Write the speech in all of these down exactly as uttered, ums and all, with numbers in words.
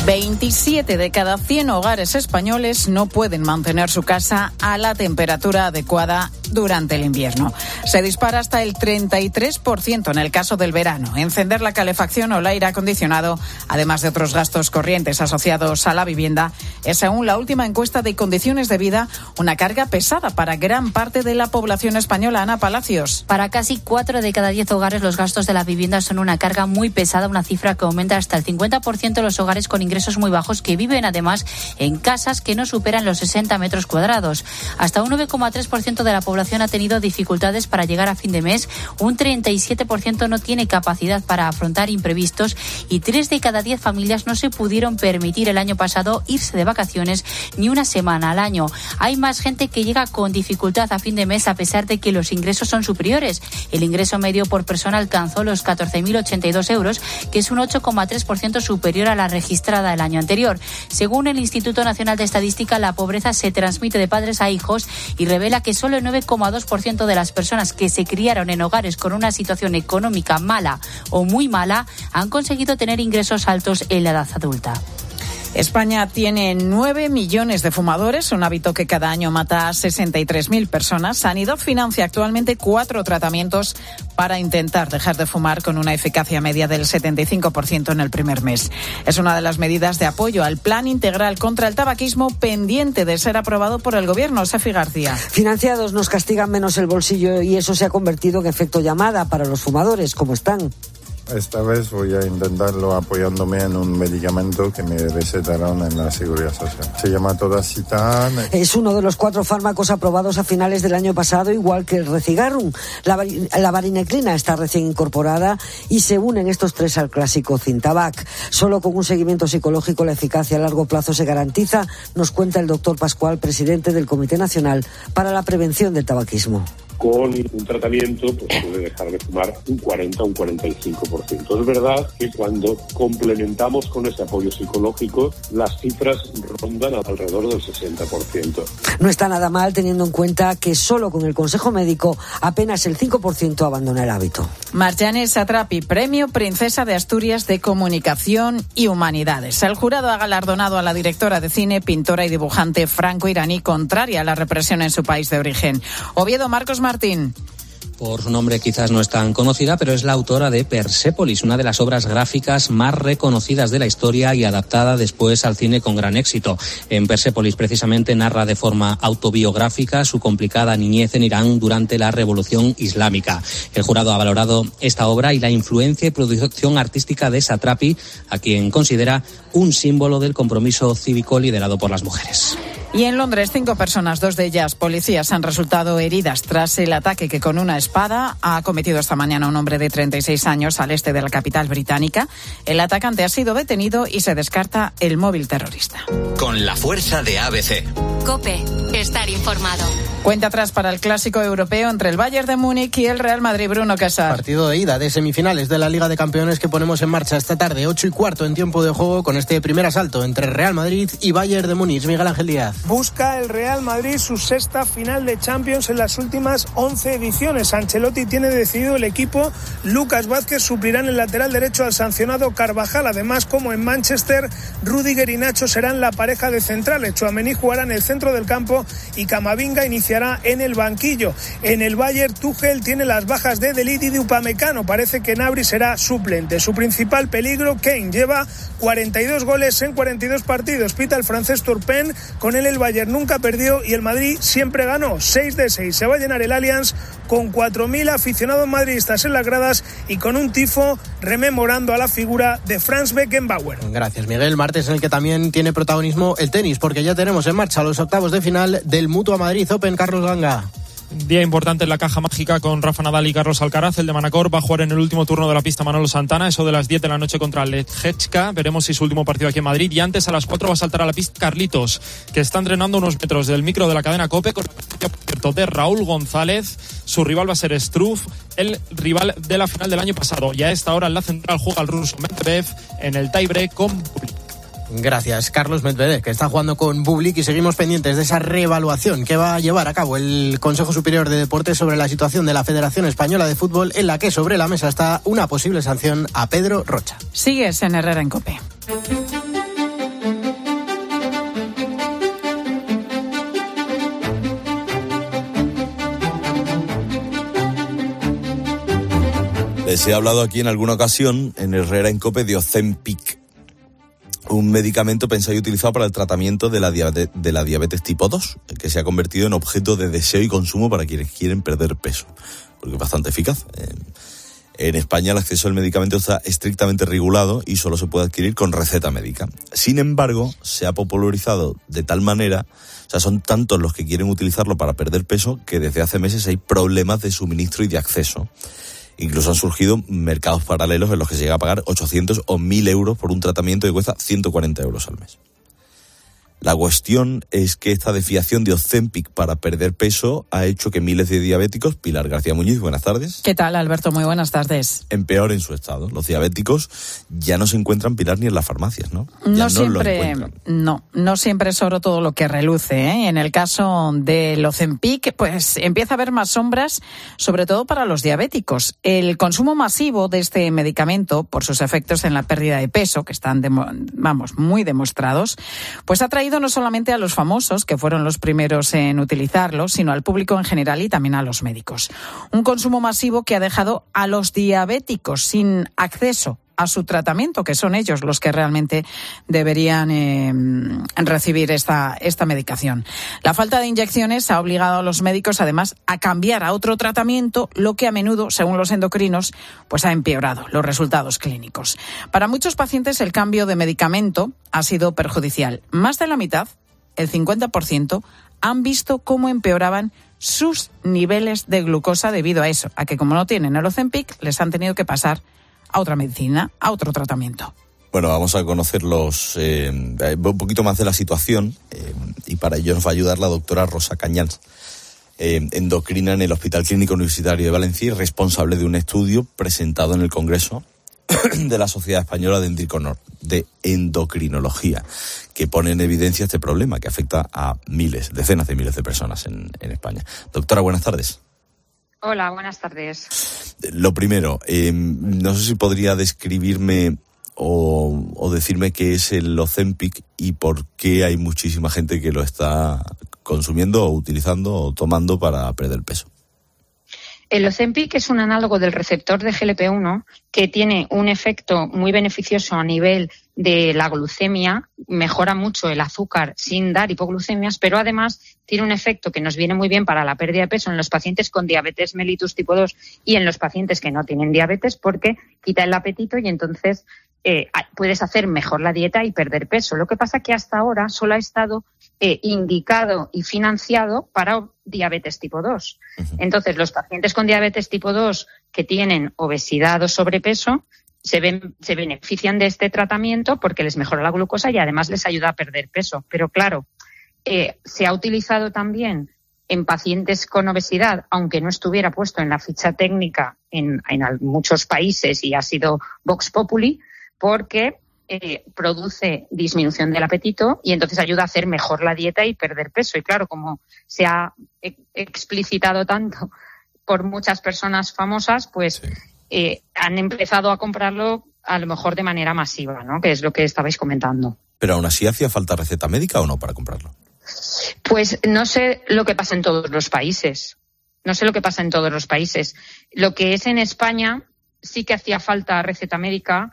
veintisiete de cada cien hogares españoles no pueden mantener su casa a la temperatura adecuada durante el invierno. Se dispara hasta el treinta y tres por ciento en el caso del verano. Encender la calefacción o el aire acondicionado, además de otros gastos corrientes asociados a la vivienda, es, según la última encuesta de condiciones de vida, una carga pesada para gran parte de la población española. Ana Palacios. Para casi cuatro de cada diez hogares, los gastos de la vivienda son una carga muy pesada, una cifra que aumenta hasta el cincuenta por ciento de los hogares con ingresos muy bajos, que viven además en casas que no superan los sesenta metros cuadrados. Hasta un nueve coma tres por ciento de la población ha tenido dificultades para llegar a fin de mes, un treinta y siete por ciento no tiene capacidad para afrontar imprevistos y tres de cada diez familias no se pudieron permitir el año pasado irse de vacaciones ni una semana al año. Hay más gente que llega con dificultad a fin de mes a pesar de que los ingresos son superiores. El ingreso medio por persona alcanzó los catorce mil ochenta y dos euros, que es un ocho coma tres por ciento superior a la registrada el año anterior. Según el Instituto Nacional de Estadística, la pobreza se transmite de padres a hijos y revela que solo el nueve coma dos por ciento de las personas que se criaron en hogares con una situación económica mala o muy mala han conseguido tener ingresos altos en la edad adulta. España tiene nueve millones de fumadores, un hábito que cada año mata a sesenta y tres mil personas. Sanidad financia actualmente cuatro tratamientos para intentar dejar de fumar, con una eficacia media del setenta y cinco por ciento en el primer mes. Es una de las medidas de apoyo al Plan Integral contra el Tabaquismo, pendiente de ser aprobado por el Gobierno. Sefi García. Financiados nos castigan menos el bolsillo y eso se ha convertido en efecto llamada para los fumadores. ¿Cómo están? Esta vez voy a intentarlo apoyándome en un medicamento que me recetaron en la Seguridad Social. Se llama Todacitan. Es uno de los cuatro fármacos aprobados a finales del año pasado, igual que el Recigarum. La, la varineclina está recién incorporada y se unen estos tres al clásico Cintabac. Solo con un seguimiento psicológico la eficacia a largo plazo se garantiza, nos cuenta el doctor Pascual, presidente del Comité Nacional para la Prevención del Tabaquismo. Con un tratamiento pues puede dejar de fumar un cuarenta o un cuarenta y cinco por ciento. Es verdad que cuando complementamos con ese apoyo psicológico, las cifras rondan alrededor del sesenta por ciento. No está nada mal, teniendo en cuenta que solo con el consejo médico apenas el cinco por ciento abandona el hábito. Marjane Satrapi, Premio Princesa de Asturias de Comunicación y Humanidades. El jurado ha galardonado a la directora de cine, pintora y dibujante franco-iraní, contraria a la represión en su país de origen. Oviedo, Marcos Martín. Por su nombre quizás no es tan conocida, pero es la autora de Persépolis, una de las obras gráficas más reconocidas de la historia y adaptada después al cine con gran éxito. En Persépolis, precisamente, narra de forma autobiográfica su complicada niñez en Irán durante la Revolución Islámica. El jurado ha valorado esta obra y la influencia y producción artística de Satrapi, a quien considera un símbolo del compromiso cívico liderado por las mujeres. Y en Londres, cinco personas, dos de ellas policías, han resultado heridas tras el ataque que con una espada ha cometido esta mañana un hombre de treinta y seis años al este de la capital británica. El atacante ha sido detenido y se descarta el móvil terrorista. Con la fuerza de A B C. COPE, estar informado. Cuenta atrás para el clásico europeo entre el Bayern de Múnich y el Real Madrid. Bruno Casar. Partido de ida de semifinales de la Liga de Campeones que ponemos en marcha esta tarde, ocho y cuarto en tiempo de juego, con este primer asalto entre Real Madrid y Bayern de Múnich. Miguel Ángel Díaz. Busca el Real Madrid su sexta final de Champions en las últimas once ediciones. Ancelotti tiene decidido el equipo. Lucas Vázquez suplirá en el lateral derecho al sancionado Carvajal. Además, como en Manchester, Rüdiger y Nacho serán la pareja de centrales. Tchouaméni jugará en el centro del campo y Camavinga iniciará en el banquillo. En el Bayern, Tuchel tiene las bajas de De Ligt y de Upamecano. Parece que Gnabry será suplente. Su principal peligro, Kane, lleva cuarenta y dos goles en cuarenta y dos partidos. Pita el francés Turpin. Con él el Bayern nunca perdió y el Madrid siempre ganó. seis de seis. Se va a llenar el Allianz con cuatro mil aficionados madridistas en las gradas y con un tifo rememorando a la figura de Franz Beckenbauer. Gracias, Miguel. Martes en el que también tiene protagonismo el tenis, porque ya tenemos en marcha los octavos de final del Mutua Madrid Open. Carlos Ganga. Día importante en la caja mágica con Rafa Nadal y Carlos Alcaraz. El de Manacor va a jugar en el último turno de la pista Manolo Santana, eso de las diez de la noche contra Lechechka. Veremos si es su último partido aquí en Madrid. Y antes, a las cuatro, va a saltar a la pista Carlitos, que está entrenando unos metros del micro de la cadena COPE con el de Raúl González. Su rival va a ser Struff, el rival de la final del año pasado. Y a esta hora en la central juega el ruso Medvedev en el tiebreak con Bublik. Gracias, Carlos Medvedev, que está jugando con Bublik, y seguimos pendientes de esa reevaluación que va a llevar a cabo el Consejo Superior de Deportes sobre la situación de la Federación Española de Fútbol, en la que sobre la mesa está una posible sanción a Pedro Rocha. Sigues en Herrera en COPE. Les he hablado aquí en alguna ocasión, en Herrera en COPE, de Ozempic, un medicamento pensado y utilizado para el tratamiento de la, diabetes, de la diabetes tipo dos, que se ha convertido en objeto de deseo y consumo para quienes quieren perder peso, porque es bastante eficaz. En España el acceso al medicamento está estrictamente regulado y solo se puede adquirir con receta médica. Sin embargo, se ha popularizado de tal manera, o sea, son tantos los que quieren utilizarlo para perder peso, que desde hace meses hay problemas de suministro y de acceso. Incluso han surgido mercados paralelos en los que se llega a pagar ochocientos o mil euros por un tratamiento que cuesta ciento cuarenta euros al mes. La cuestión es que esta desviación de Ozempic para perder peso ha hecho que miles de diabéticos, Pilar García Muñiz, buenas tardes. ¿Qué tal, Alberto? Muy buenas tardes. Empeoren su estado. Los diabéticos ya no se encuentran, Pilar, ni en las farmacias, ¿no? Ya No, no siempre, no, no siempre es oro todo lo que reluce, ¿eh? En el caso del Ozempic, pues empieza a haber más sombras, sobre todo para los diabéticos. El consumo masivo de este medicamento, por sus efectos en la pérdida de peso, que están, demo, vamos, muy demostrados, pues ha traído no solamente a los famosos, que fueron los primeros en utilizarlo, sino al público en general y también a los médicos. Un consumo masivo que ha dejado a los diabéticos sin acceso a su tratamiento, que son ellos los que realmente deberían eh, recibir esta, esta medicación. La falta de inyecciones ha obligado a los médicos, además, a cambiar a otro tratamiento, lo que a menudo, según los endocrinos, pues ha empeorado los resultados clínicos. Para muchos pacientes, el cambio de medicamento ha sido perjudicial. Más de la mitad, el cincuenta por ciento, han visto cómo empeoraban sus niveles de glucosa debido a eso, a que como no tienen el Ozempic, les han tenido que pasar a otra medicina, a otro tratamiento. Bueno, vamos a conocer los, eh, un poquito más de la situación eh, y para ello nos va a ayudar la doctora Rosa Cañals, eh, endocrina en el Hospital Clínico Universitario de Valencia y responsable de un estudio presentado en el Congreso de la Sociedad Española de, Endocrino, de Endocrinología, que pone en evidencia este problema que afecta a miles, decenas de miles de personas en, en España. Doctora, buenas tardes. Hola, buenas tardes. Lo primero, eh, no sé si podría describirme o, o decirme qué es el Ozempic y por qué hay muchísima gente que lo está consumiendo o utilizando o tomando para perder peso. El Ozempic es un análogo del receptor de G L P uno que tiene un efecto muy beneficioso a nivel de la glucemia, mejora mucho el azúcar sin dar hipoglucemias, pero además tiene un efecto que nos viene muy bien para la pérdida de peso en los pacientes con diabetes mellitus tipo dos y en los pacientes que no tienen diabetes, porque quita el apetito y entonces eh, puedes hacer mejor la dieta y perder peso. Lo que pasa es que hasta ahora solo ha estado eh, indicado y financiado para diabetes tipo dos. Uh-huh. Entonces, los pacientes con diabetes tipo dos que tienen obesidad o sobrepeso se, ven, se benefician de este tratamiento porque les mejora la glucosa y además les ayuda a perder peso. Pero claro, eh, se ha utilizado también en pacientes con obesidad, aunque no estuviera puesto en la ficha técnica en, en muchos países y ha sido Vox Populi, porque eh, produce disminución del apetito y entonces ayuda a hacer mejor la dieta y perder peso. Y claro, como se ha e- explicitado tanto por muchas personas famosas, pues sí. eh, han empezado a comprarlo a lo mejor de manera masiva, ¿no? Que es lo que estabais comentando. Pero aún así, ¿hacía falta receta médica o no para comprarlo? Pues no sé lo que pasa en todos los países. No sé lo que pasa en todos los países. Lo que es en España sí que hacía falta receta médica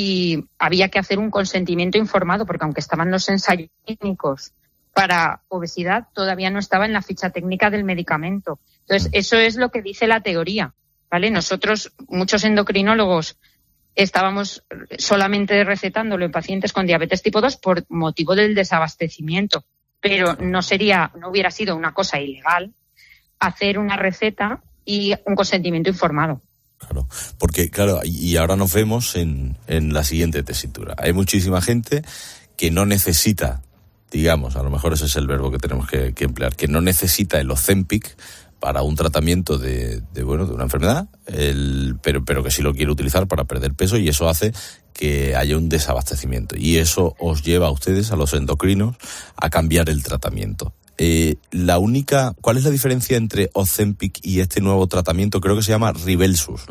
y había que hacer un consentimiento informado, porque aunque estaban los ensayos clínicos para obesidad, todavía no estaba en la ficha técnica del medicamento. Entonces, eso es lo que dice la teoría, ¿vale? Nosotros, muchos endocrinólogos, estábamos solamente recetándolo en pacientes con diabetes tipo dos por motivo del desabastecimiento, pero no sería, no hubiera sido una cosa ilegal hacer una receta y un consentimiento informado. Claro, porque claro, y ahora nos vemos en, en la siguiente tesitura. Hay muchísima gente que no necesita, digamos, a lo mejor ese es el verbo que tenemos que, que emplear, que no necesita el Ozempic para un tratamiento de, de bueno, de una enfermedad, el, pero, pero que sí lo quiere utilizar para perder peso y eso hace que haya un desabastecimiento. Y eso os lleva a ustedes, a los endocrinos, a cambiar el tratamiento. Eh, la única, ¿cuál es la diferencia entre Ozempic y este nuevo tratamiento? Creo que se llama Rybelsus, ¿no?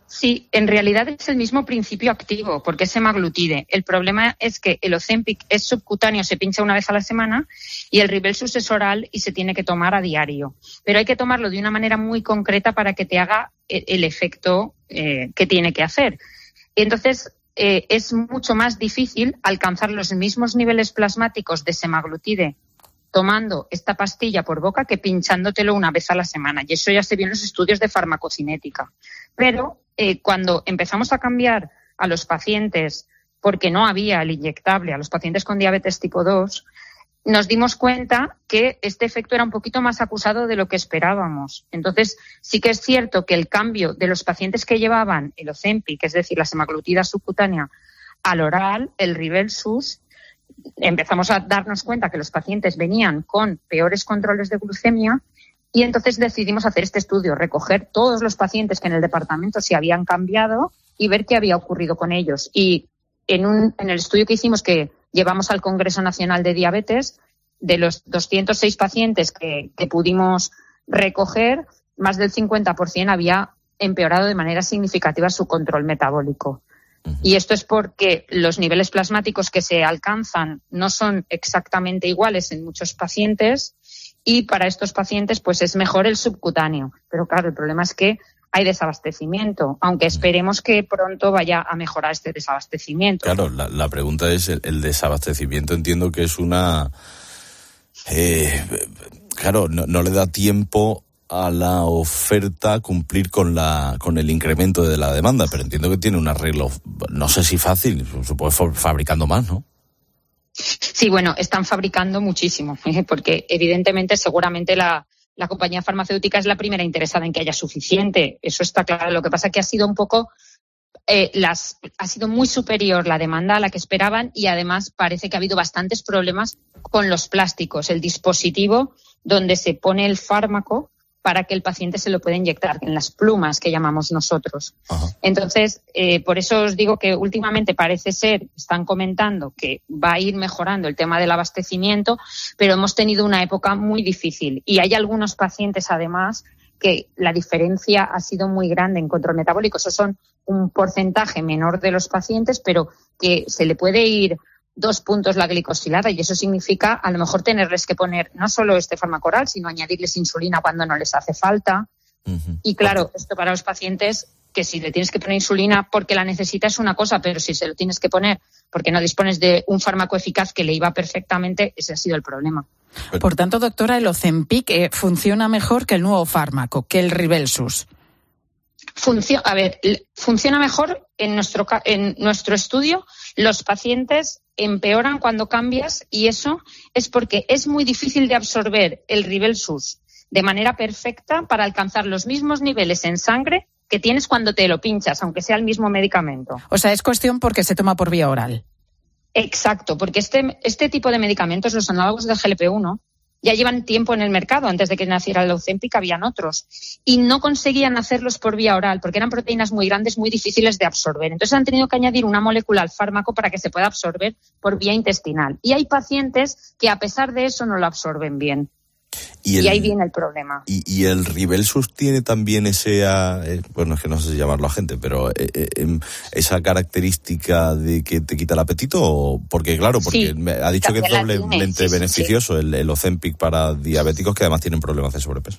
Sí, en realidad es el mismo principio activo, porque es semaglutide. El problema es que el Ozempic es subcutáneo, se pincha una vez a la semana, y el Rybelsus es oral y se tiene que tomar a diario. Pero hay que tomarlo de una manera muy concreta para que te haga el, el efecto eh, que tiene que hacer. Entonces, eh, es mucho más difícil alcanzar los mismos niveles plasmáticos de semaglutide tomando esta pastilla por boca que pinchándotelo una vez a la semana. Y eso ya se vio en los estudios de farmacocinética. Pero eh, cuando empezamos a cambiar a los pacientes, porque no había el inyectable, a los pacientes con diabetes tipo dos, nos dimos cuenta que este efecto era un poquito más acusado de lo que esperábamos. Entonces, sí que es cierto que el cambio de los pacientes que llevaban el Ozempic, es decir, la semaglutida subcutánea, al oral, el Rybelsus, empezamos a darnos cuenta que los pacientes venían con peores controles de glucemia y entonces decidimos hacer este estudio, recoger todos los pacientes que en el departamento se habían cambiado y ver qué había ocurrido con ellos. Y en, un, en el estudio que hicimos, que llevamos al Congreso Nacional de Diabetes, de los doscientos seis pacientes que, que pudimos recoger, más del cincuenta por ciento había empeorado de manera significativa su control metabólico. Y esto es porque los niveles plasmáticos que se alcanzan no son exactamente iguales en muchos pacientes y para estos pacientes pues es mejor el subcutáneo. Pero claro, el problema es que hay desabastecimiento, aunque esperemos que pronto vaya a mejorar este desabastecimiento. Claro, la, la pregunta es el, el desabastecimiento. Entiendo que es una... Eh, claro, no, no le da tiempo a la oferta cumplir con la con el incremento de la demanda, pero entiendo que tiene un arreglo, no sé si fácil, se puede fabricando más, ¿no? Sí, bueno, están fabricando muchísimo, ¿eh? Porque evidentemente seguramente la, la compañía farmacéutica es la primera interesada en que haya suficiente, eso está claro. Lo que pasa es que ha sido un poco, eh, las ha sido muy superior la demanda a la que esperaban y además parece que ha habido bastantes problemas con los plásticos, el dispositivo donde se pone el fármaco para que el paciente se lo pueda inyectar, en las plumas que llamamos nosotros. Ajá. Entonces, eh, por eso os digo que últimamente parece ser, están comentando que va a ir mejorando el tema del abastecimiento, pero hemos tenido una época muy difícil y hay algunos pacientes además que la diferencia ha sido muy grande en control metabólico. Esos son un porcentaje menor de los pacientes, pero que se le puede ir dos puntos la glicosilada y eso significa a lo mejor tenerles que poner no solo este fármaco oral, sino añadirles insulina cuando no les hace falta. Uh-huh. Y claro, esto para los pacientes que si le tienes que poner insulina porque la necesita es una cosa, pero si se lo tienes que poner porque no dispones de un fármaco eficaz que le iba perfectamente, ese ha sido el problema. Por tanto, doctora, el Ozempic eh, funciona mejor que el nuevo fármaco, que el Rybelsus. Funcio- a ver, funciona mejor en nuestro, en nuestro estudio. Los pacientes empeoran cuando cambias y eso es porque es muy difícil de absorber el Rybelsus de manera perfecta para alcanzar los mismos niveles en sangre que tienes cuando te lo pinchas, aunque sea el mismo medicamento. O sea, es cuestión porque se toma por vía oral. Exacto, porque este, este tipo de medicamentos, los análogos del G L P uno, ya llevan tiempo en el mercado. Antes de que naciera el Ozempic habían otros y no conseguían hacerlos por vía oral porque eran proteínas muy grandes, muy difíciles de absorber. Entonces han tenido que añadir una molécula al fármaco para que se pueda absorber por vía intestinal. Y hay pacientes que a pesar de eso no lo absorben bien. Y, el, y ahí viene el problema. Y, y el Rybelsus tiene también ese, eh, bueno, es que no sé si llamarlo agente, pero eh, eh, esa característica de que te quita el apetito, o porque claro, porque sí, me ha dicho que es doblemente sí, beneficioso sí. el, el Ozempic para diabéticos que además tienen problemas de sobrepeso.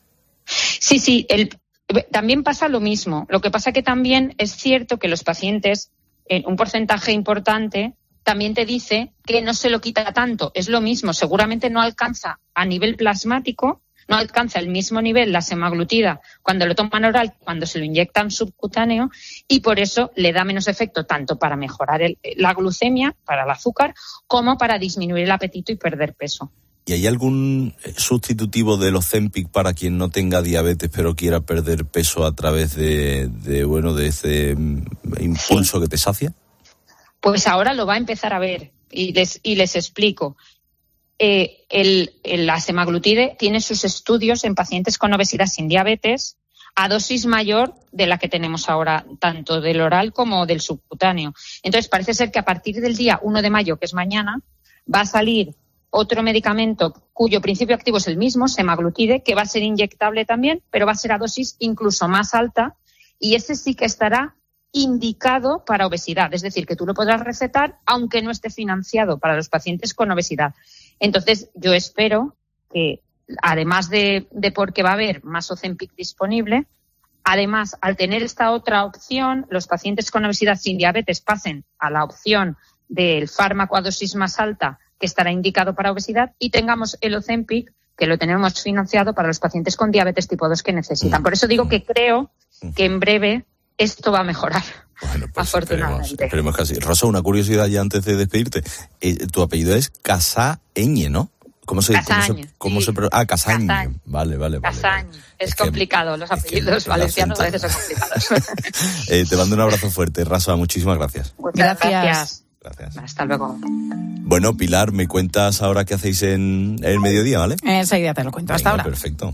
Sí, sí, el, también pasa lo mismo. Lo que pasa que también es cierto que los pacientes, en un porcentaje importante, también te dice que no se lo quita tanto. Es lo mismo, seguramente no alcanza a nivel plasmático, no alcanza el mismo nivel la semaglutida cuando lo toman oral, cuando se lo inyectan subcutáneo, y por eso le da menos efecto tanto para mejorar el, la glucemia, para el azúcar, como para disminuir el apetito y perder peso. ¿Y hay algún sustitutivo del Ozempic para quien no tenga diabetes pero quiera perder peso a través de, de bueno, de ese impulso sí. que te sacia? Pues ahora lo va a empezar a ver y les, y les explico. Eh, el, el, la semaglutide tiene sus estudios en pacientes con obesidad sin diabetes a dosis mayor de la que tenemos ahora, tanto del oral como del subcutáneo. Entonces parece ser que a partir del día uno de mayo, que es mañana, va a salir otro medicamento cuyo principio activo es el mismo, semaglutide, que va a ser inyectable también, pero va a ser a dosis incluso más alta y ese sí que estará indicado para obesidad, es decir, que tú lo podrás recetar aunque no esté financiado para los pacientes con obesidad. Entonces, yo espero que, además de, de porque va a haber más Ozempic disponible, además, al tener esta otra opción, los pacientes con obesidad sin diabetes pasen a la opción del fármaco a dosis más alta que estará indicado para obesidad y tengamos el Ozempic, que lo tenemos financiado para los pacientes con diabetes tipo dos que necesitan. Por eso digo que creo que en breve esto va a mejorar. Bueno, pues afortunadamente. Esperemos, esperemos que así. Rosa, una curiosidad ya antes de despedirte. Eh, tu apellido es Casaeñe, ¿no? ¿Cómo se, Casañe, cómo se, cómo sí. se pro... Ah, Casañe. Casañe. Vale, vale, vale. Casañe. vale. Es, es complicado, que, los apellidos es valencianos a acento... veces son complicados. eh, te mando un abrazo fuerte, Rosa, muchísimas gracias. Muchas gracias. Gracias. Hasta luego. Bueno, Pilar, me cuentas ahora qué hacéis en el mediodía, ¿vale? Enseguida te lo cuento. Hasta Venga, ahora. Perfecto.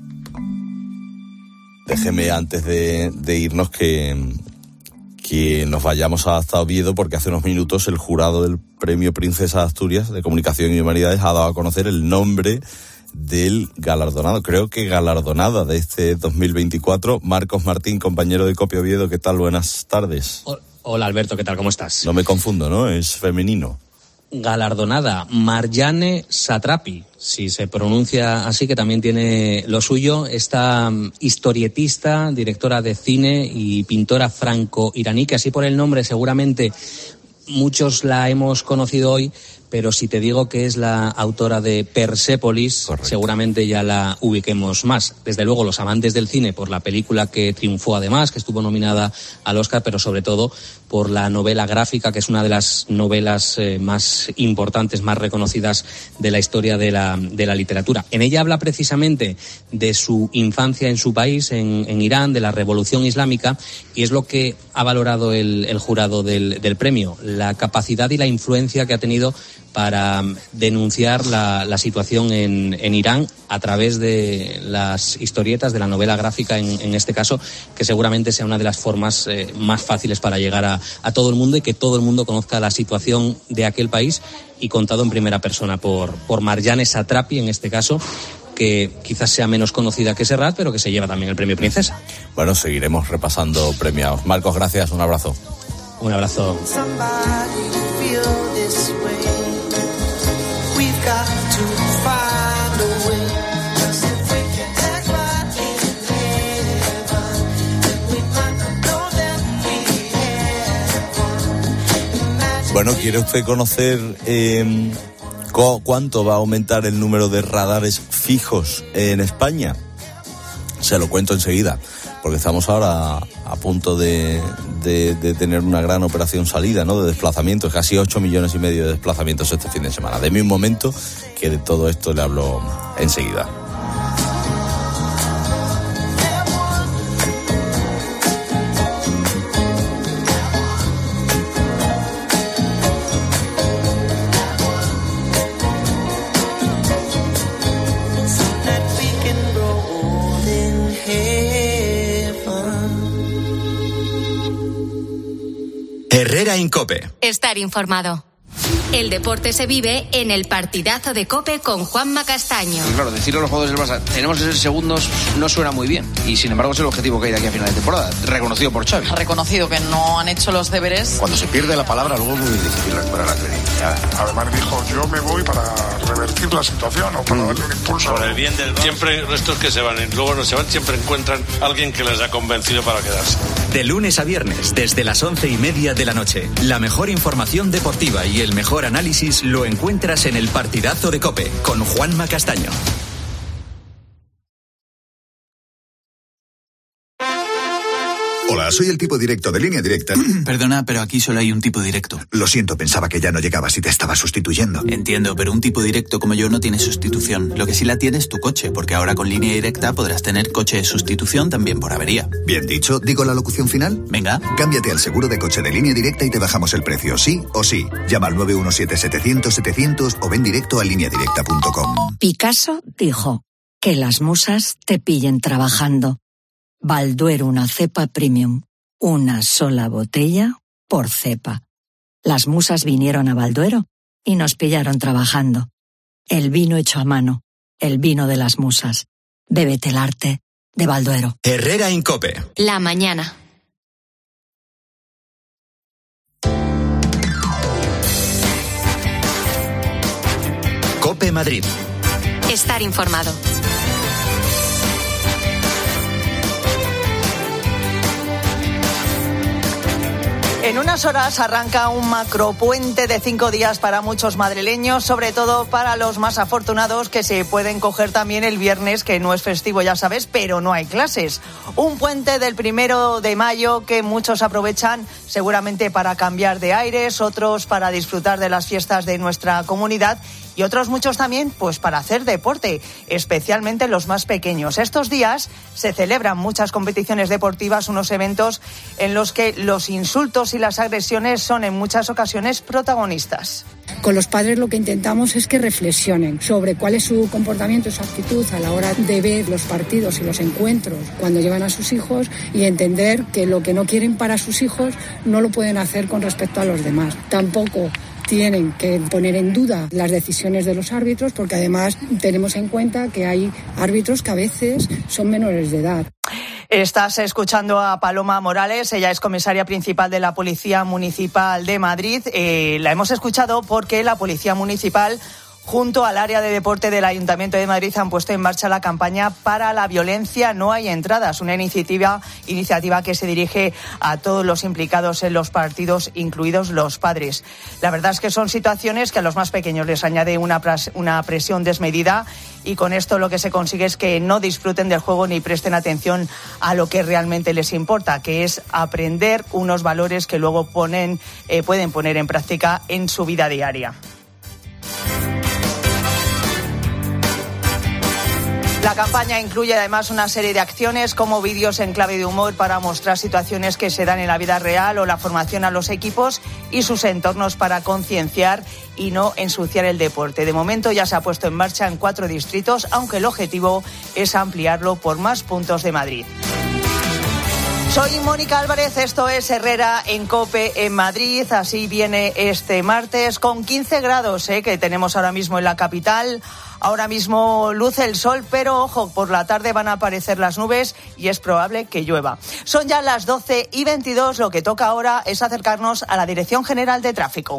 Déjeme antes de, de irnos que, que nos vayamos hasta Oviedo, porque hace unos minutos el jurado del Premio Princesa de Asturias de Comunicación y Humanidades ha dado a conocer el nombre del galardonado, creo que galardonada de este dos mil veinticuatro. Marcos Martín, compañero de Copia Oviedo, ¿qué tal? Buenas tardes. Hola Alberto, ¿qué tal? ¿Cómo estás? No me confundo, ¿no? Es femenino. Galardonada Marjane Satrapi, si se pronuncia así, que también tiene lo suyo, esta historietista, directora de cine y pintora franco-iraní, que así por el nombre seguramente muchos la hemos conocido hoy, pero si te digo que es la autora de Persépolis, correcto, seguramente ya la ubiquemos más. Desde luego los amantes del cine por la película que triunfó además, que estuvo nominada al Oscar, pero sobre todo por la novela gráfica, que es una de las novelas eh, más importantes, más reconocidas de la historia de la, de la literatura. En ella habla precisamente de su infancia en su país, en, en Irán, de la Revolución Islámica, y es lo que ha valorado el, el jurado del, del premio, la capacidad y la influencia que ha tenido para denunciar la, la situación en, en Irán a través de las historietas, de la novela gráfica en, en este caso, que seguramente sea una de las formas eh, más fáciles para llegar a, a todo el mundo y que todo el mundo conozca la situación de aquel país, y contado en primera persona por, por Marjane Satrapi en este caso, que quizás sea menos conocida que Serrat, pero que se lleva también el premio Princesa. Bueno, seguiremos repasando premiados. Marcos, gracias, un abrazo. Un abrazo. Bueno, ¿quiere usted conocer eh, cu- cuánto va a aumentar el número de radares fijos en España? Se lo cuento enseguida, porque estamos ahora a punto de, de, de tener una gran operación salida, ¿no?, de desplazamientos, casi ocho millones y medio de desplazamientos este fin de semana. Deme un momento, que de todo esto le hablo enseguida. Herrera en COPE. Estar informado. El deporte se vive en el partidazo de COPE con Juanma Castaño. Claro, decirle a los jugadores del Barça, tenemos que ser segundos, no suena muy bien. Y sin embargo es el objetivo que hay de aquí a final de temporada, reconocido por Xavi. Ha reconocido que no han hecho los deberes. Cuando se pierde la palabra, luego es muy difícil recuperar la credibilidad. Además dijo, yo me voy para revertir la situación o para darle un impulso. Por el bien del... Siempre estos que se van y luego no se van, siempre encuentran a alguien que les ha convencido para quedarse. De lunes a viernes, desde las once y media de la noche, la mejor información deportiva y el mejor análisis lo encuentras en el partidazo de COPE con Juanma Castaño. Hola, soy el tipo directo de Línea Directa. Perdona, pero aquí solo hay un tipo directo. Lo siento, pensaba que ya no llegabas y te estaba sustituyendo. Entiendo, pero un tipo directo como yo no tiene sustitución. Lo que sí la tiene es tu coche, porque ahora con Línea Directa podrás tener coche de sustitución también por avería. Bien dicho, ¿digo la locución final? Venga. Cámbiate al seguro de coche de Línea Directa y te bajamos el precio, sí o sí. Llama al nueve uno siete setecientos setecientos o ven directo a línea directa punto com. Picasso dijo, que las musas te pillen trabajando. Balduero, una cepa premium. Una sola botella por cepa. Las musas vinieron a Balduero y nos pillaron trabajando. El vino hecho a mano, el vino de las musas. Bébete el arte, de Balduero. Herrera en COPE. La mañana. COPE Madrid. Estar informado. En unas horas arranca un macropuente de cinco días para muchos madrileños, sobre todo para los más afortunados que se pueden coger también el viernes, que no es festivo, ya sabes, pero no hay clases. Un puente del primero de mayo que muchos aprovechan seguramente para cambiar de aires, otros para disfrutar de las fiestas de nuestra comunidad y otros muchos también pues para hacer deporte, especialmente los más pequeños. Estos días se celebran muchas competiciones deportivas, unos eventos en los que los insultos y las agresiones son en muchas ocasiones protagonistas. Con los padres lo que intentamos es que reflexionen sobre cuál es su comportamiento, su actitud a la hora de ver los partidos y los encuentros cuando llevan a sus hijos y entender que lo que no quieren para sus hijos no lo pueden hacer con respecto a los demás. Tampoco tienen que poner en duda las decisiones de los árbitros, porque además tenemos en cuenta que hay árbitros que a veces son menores de edad. Estás escuchando a Paloma Morales, ella es comisaria principal de la Policía Municipal de Madrid. Eh, la hemos escuchado porque la Policía Municipal, junto al área de deporte del Ayuntamiento de Madrid, han puesto en marcha la campaña Para la violencia no hay entradas, una iniciativa, iniciativa que se dirige a todos los implicados en los partidos, incluidos los padres. La verdad es que son situaciones que a los más pequeños les añade una, una presión desmedida, y con esto lo que se consigue es que no disfruten del juego ni presten atención a lo que realmente les importa, que es aprender unos valores que luego ponen, eh, pueden poner en práctica en su vida diaria. La campaña incluye además una serie de acciones como vídeos en clave de humor para mostrar situaciones que se dan en la vida real o la formación a los equipos y sus entornos para concienciar y no ensuciar el deporte. De momento ya se ha puesto en marcha en cuatro distritos, aunque el objetivo es ampliarlo por más puntos de Madrid. Soy Mónica Álvarez, esto es Herrera en COPE en Madrid. Así viene este martes con quince grados eh, que tenemos ahora mismo en la capital. Ahora mismo luce el sol, pero ojo, por la tarde van a aparecer las nubes y es probable que llueva. Son ya las doce y veintidós, lo que toca ahora es acercarnos a la Dirección General de Tráfico.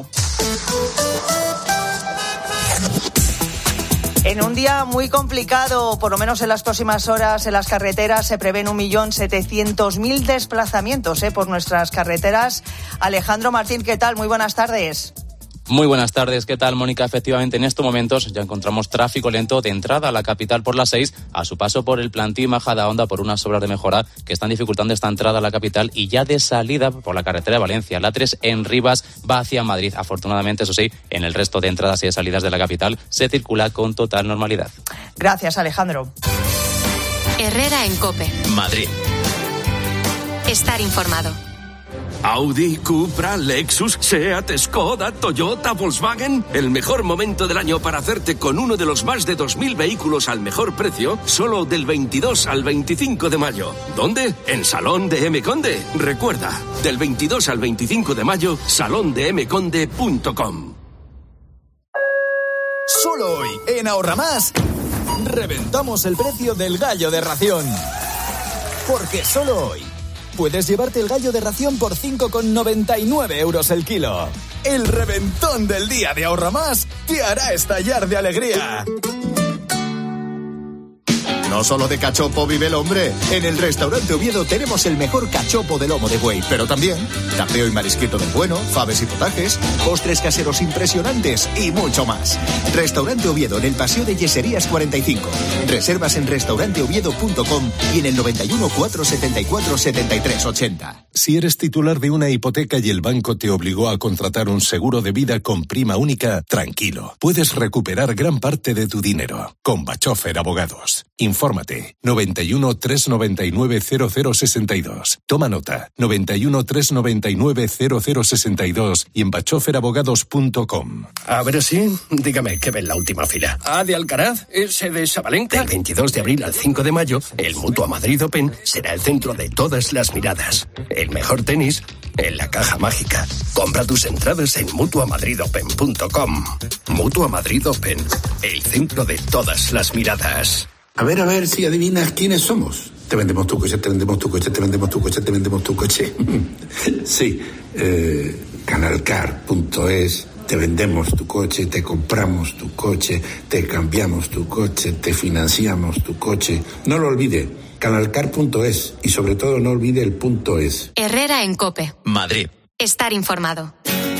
En un día muy complicado, por lo menos en las próximas horas, en las carreteras se prevén un millón setecientos mil desplazamientos eh, por nuestras carreteras. Alejandro Martín, ¿qué tal? Muy buenas tardes. Muy buenas tardes, ¿qué tal, Mónica? Efectivamente, en estos momentos ya encontramos tráfico lento de entrada a la capital por la seis, a su paso por el Plantí Majadahonda por unas obras de mejora que están dificultando esta entrada a la capital, y ya de salida por la carretera de Valencia. La tres en Rivas va hacia Madrid. Afortunadamente, eso sí, en el resto de entradas y de salidas de la capital se circula con total normalidad. Gracias, Alejandro. Herrera en COPE. Madrid. Estar informado. Audi, Cupra, Lexus, Seat, Skoda, Toyota, Volkswagen. El mejor momento del año para hacerte con uno de los más de dos mil vehículos al mejor precio, solo del veintidós al veinticinco de mayo. ¿Dónde? En Salón de M. Conde. Recuerda, del veintidós al veinticinco de mayo, salón de m conde punto com. Solo hoy, en Ahorramás, reventamos el precio del gallo de ración. Porque solo hoy puedes llevarte el gallo de ración por cinco con noventa y nueve euros el kilo. El reventón del día de Ahorramás te hará estallar de alegría. No solo de cachopo vive el hombre. En el restaurante Oviedo tenemos el mejor cachopo de lomo de buey, pero también tapeo y marisquito del bueno, faves y potajes, postres caseros impresionantes y mucho más. Restaurante Oviedo en el Paseo de Yeserías cuarenta y cinco. Reservas en restaurante oviedo punto com y en el noventa y uno, cuatrocientos setenta y cuatro, setenta y tres ochenta. Si eres titular de una hipoteca y el banco te obligó a contratar un seguro de vida con prima única, tranquilo. Puedes recuperar gran parte de tu dinero. Con Bachofer Abogados. Infórmate. noventa y uno, trescientos noventa y nueve, cero cero sesenta y dos. Toma nota. noventa y uno, trescientos noventa y nueve, cero cero sesenta y dos y en bachofer abogados punto com. A ver si, dígame, ¿qué ve en la última fila? ¿A de Alcaraz? ¿Ese de Sabalenka? Del veintidós de abril al cinco de mayo, el Mutua Madrid Open será el centro de todas las miradas. El mejor tenis en la caja mágica. Compra tus entradas en mutua madrid open punto com. Mutua Madrid Open, el centro de todas las miradas. A ver, a ver si adivinas quiénes somos. Te vendemos tu coche, te vendemos tu coche, te vendemos tu coche, te vendemos tu coche. Sí, eh, canalcar punto es, te vendemos tu coche, te compramos tu coche, te cambiamos tu coche, te financiamos tu coche. No lo olvide, canalcar punto es y sobre todo no olvide el punto es. Herrera en COPE. Madrid. Estar informado.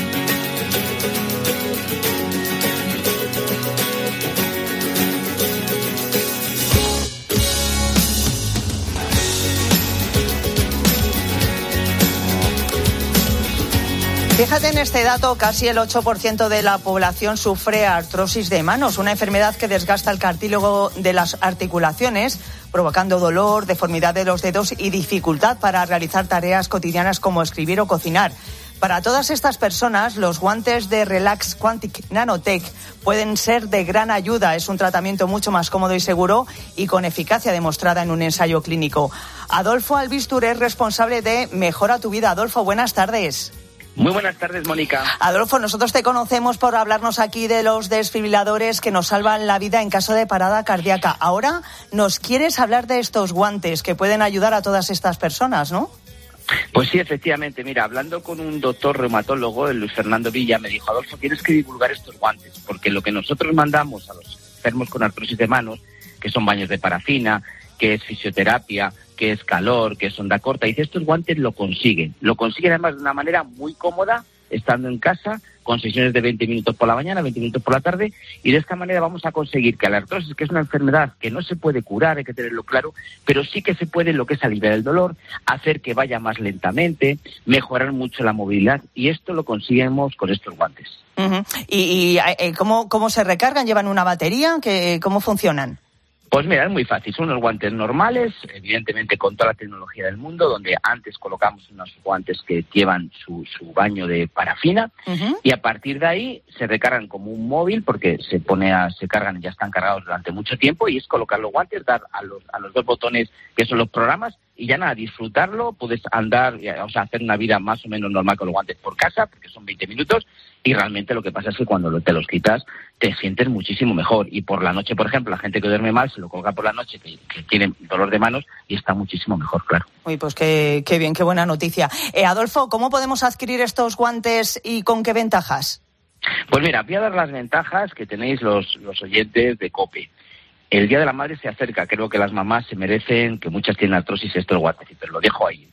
Fíjate en este dato, casi el ocho por ciento de la población sufre artrosis de manos, una enfermedad que desgasta el cartílago de las articulaciones, provocando dolor, deformidad de los dedos y dificultad para realizar tareas cotidianas como escribir o cocinar. Para todas estas personas, los guantes de Relax Quantic Nanotech pueden ser de gran ayuda. Es un tratamiento mucho más cómodo y seguro y con eficacia demostrada en un ensayo clínico. Adolfo Albistur es responsable de Mejora tu Vida. Adolfo, buenas tardes. Muy buenas tardes, Mónica. Adolfo, nosotros te conocemos por hablarnos aquí de los desfibriladores que nos salvan la vida en caso de parada cardíaca. Ahora nos quieres hablar de estos guantes que pueden ayudar a todas estas personas, ¿no? Pues sí, efectivamente. Mira, hablando con un doctor reumatólogo, el Luis Fernando Villa, me dijo, Adolfo, tienes que divulgar estos guantes, porque lo que nosotros mandamos a los enfermos con artrosis de manos, que son baños de parafina, que es fisioterapia, que es calor, que es onda corta, dice, estos guantes lo consiguen. Lo consiguen además de una manera muy cómoda, estando en casa, con sesiones de veinte minutos por la mañana, veinte minutos por la tarde, y de esta manera vamos a conseguir que la artrosis, que es una enfermedad que no se puede curar, hay que tenerlo claro, pero sí que se puede lo que es aliviar el dolor, hacer que vaya más lentamente, mejorar mucho la movilidad, y esto lo conseguimos con estos guantes. Uh-huh. ¿Y, y eh, ¿cómo, cómo se recargan? ¿Llevan una batería? ¿Qué, ¿Cómo funcionan? Pues mira, es muy fácil. Son unos guantes normales, evidentemente con toda la tecnología del mundo, donde antes colocamos unos guantes que llevan su, su baño de parafina, uh-huh. y a partir de ahí se recargan como un móvil, porque se pone a, se cargan y ya están cargados durante mucho tiempo, y es colocar los guantes, dar a los, a los dos botones que son los programas, y ya nada, disfrutarlo, puedes andar, o sea, hacer una vida más o menos normal con los guantes por casa, porque son veinte minutos, y realmente lo que pasa es que cuando te los quitas te sientes muchísimo mejor. Y por la noche, por ejemplo, la gente que duerme mal se lo colga por la noche, que, que tiene dolor de manos, y está muchísimo mejor, claro. Uy, pues qué, qué bien, qué buena noticia. Eh, Adolfo, ¿cómo podemos adquirir estos guantes y con qué ventajas? Pues mira, voy a dar las ventajas que tenéis los, los oyentes de COPE. El Día de la Madre se acerca, creo que las mamás se merecen, que muchas tienen artrosis, estos guantes, pero lo dejo ahí.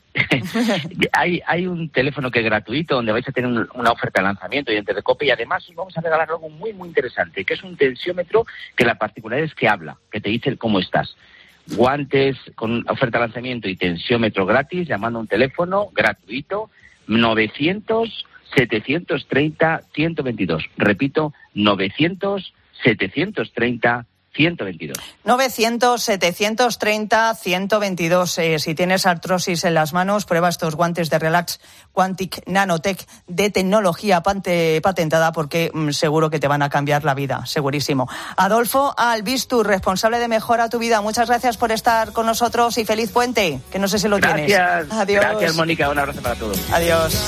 hay, hay un teléfono que es gratuito, donde vais a tener un, una oferta de lanzamiento y de COPE, y además os vamos a regalar algo muy, muy interesante, que es un tensiómetro que la particularidad es que habla, que te dice cómo estás. Guantes con oferta de lanzamiento y tensiómetro gratis, llamando a un teléfono gratuito, novecientos, setecientos treinta, ciento veintidós. Repito, novecientos, setecientos treinta, ciento veintidós. novecientos, setecientos treinta, ciento veintidós. Eh, si tienes artrosis en las manos, prueba estos guantes de Relax Quantic Nanotech de tecnología pante, patentada, porque mm, seguro que te van a cambiar la vida, segurísimo. Adolfo Albistur, responsable de Mejora tu Vida, muchas gracias por estar con nosotros y feliz puente, que no sé si lo gracias, tienes. Adiós. Gracias, Mónica, un abrazo para todos. Adiós.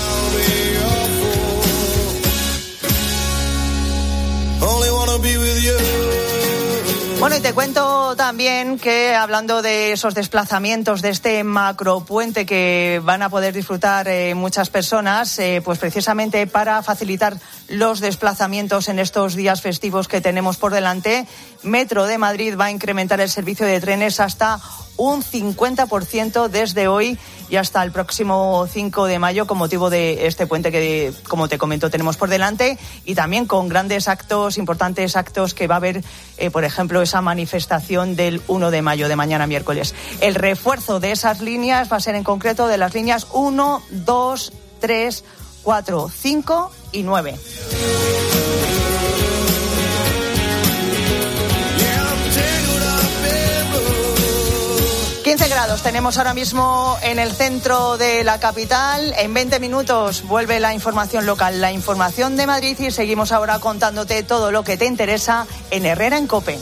Bueno, y te cuento también que, hablando de esos desplazamientos, de este macropuente que van a poder disfrutar eh, muchas personas, eh, pues precisamente para facilitar los desplazamientos en estos días festivos que tenemos por delante, Metro de Madrid va a incrementar el servicio de trenes hasta un cincuenta por ciento desde hoy y hasta el próximo cinco de mayo, con motivo de este puente que, como te comento, tenemos por delante, y también con grandes actos, importantes actos que va a haber, eh, por ejemplo, esa manifestación del uno de mayo, de mañana miércoles. El refuerzo de esas líneas va a ser en concreto de las líneas uno, dos, tres, cuatro, cinco y nueve. quince grados tenemos ahora mismo en el centro de la capital. En veinte minutos vuelve la información local, la información de Madrid, y seguimos ahora contándote todo lo que te interesa en Herrera en COPE.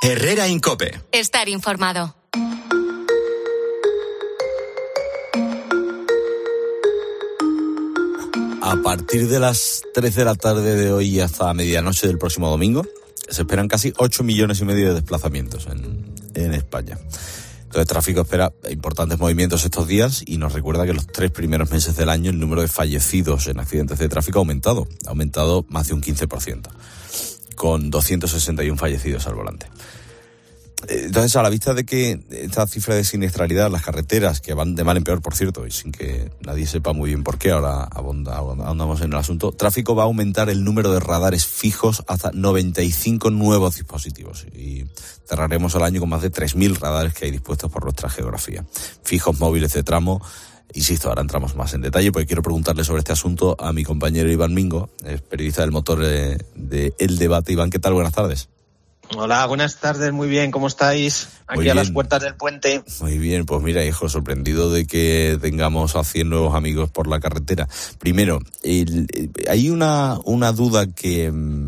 Herrera Incope. Estar informado. A partir de las tres de la tarde de hoy hasta medianoche del próximo domingo, se esperan casi ocho millones y medio de desplazamientos en, en España. Entonces, el tráfico espera importantes movimientos estos días y nos recuerda que los tres primeros meses del año el número de fallecidos en accidentes de tráfico ha aumentado. Ha aumentado más de un quince por ciento, con doscientos sesenta y uno fallecidos al volante. Entonces, a la vista de que esta cifra de siniestralidad, las carreteras, que van de mal en peor, por cierto, y sin que nadie sepa muy bien por qué, ahora ahondamos en el asunto, tráfico va a aumentar el número de radares fijos hasta noventa y cinco nuevos dispositivos. Y cerraremos el año con más de tres mil radares que hay dispuestos por nuestra geografía. Fijos, móviles de tramo. Insisto, ahora entramos más en detalle porque quiero preguntarle sobre este asunto a mi compañero Iván Mingo, es periodista del motor de, de El Debate. Iván, ¿qué tal? Buenas tardes. Hola, buenas tardes, muy bien, ¿cómo estáis? Aquí a las puertas del puente. Muy bien, pues mira, hijo, sorprendido de que tengamos a cien nuevos amigos por la carretera. Primero, el, hay una, una duda que...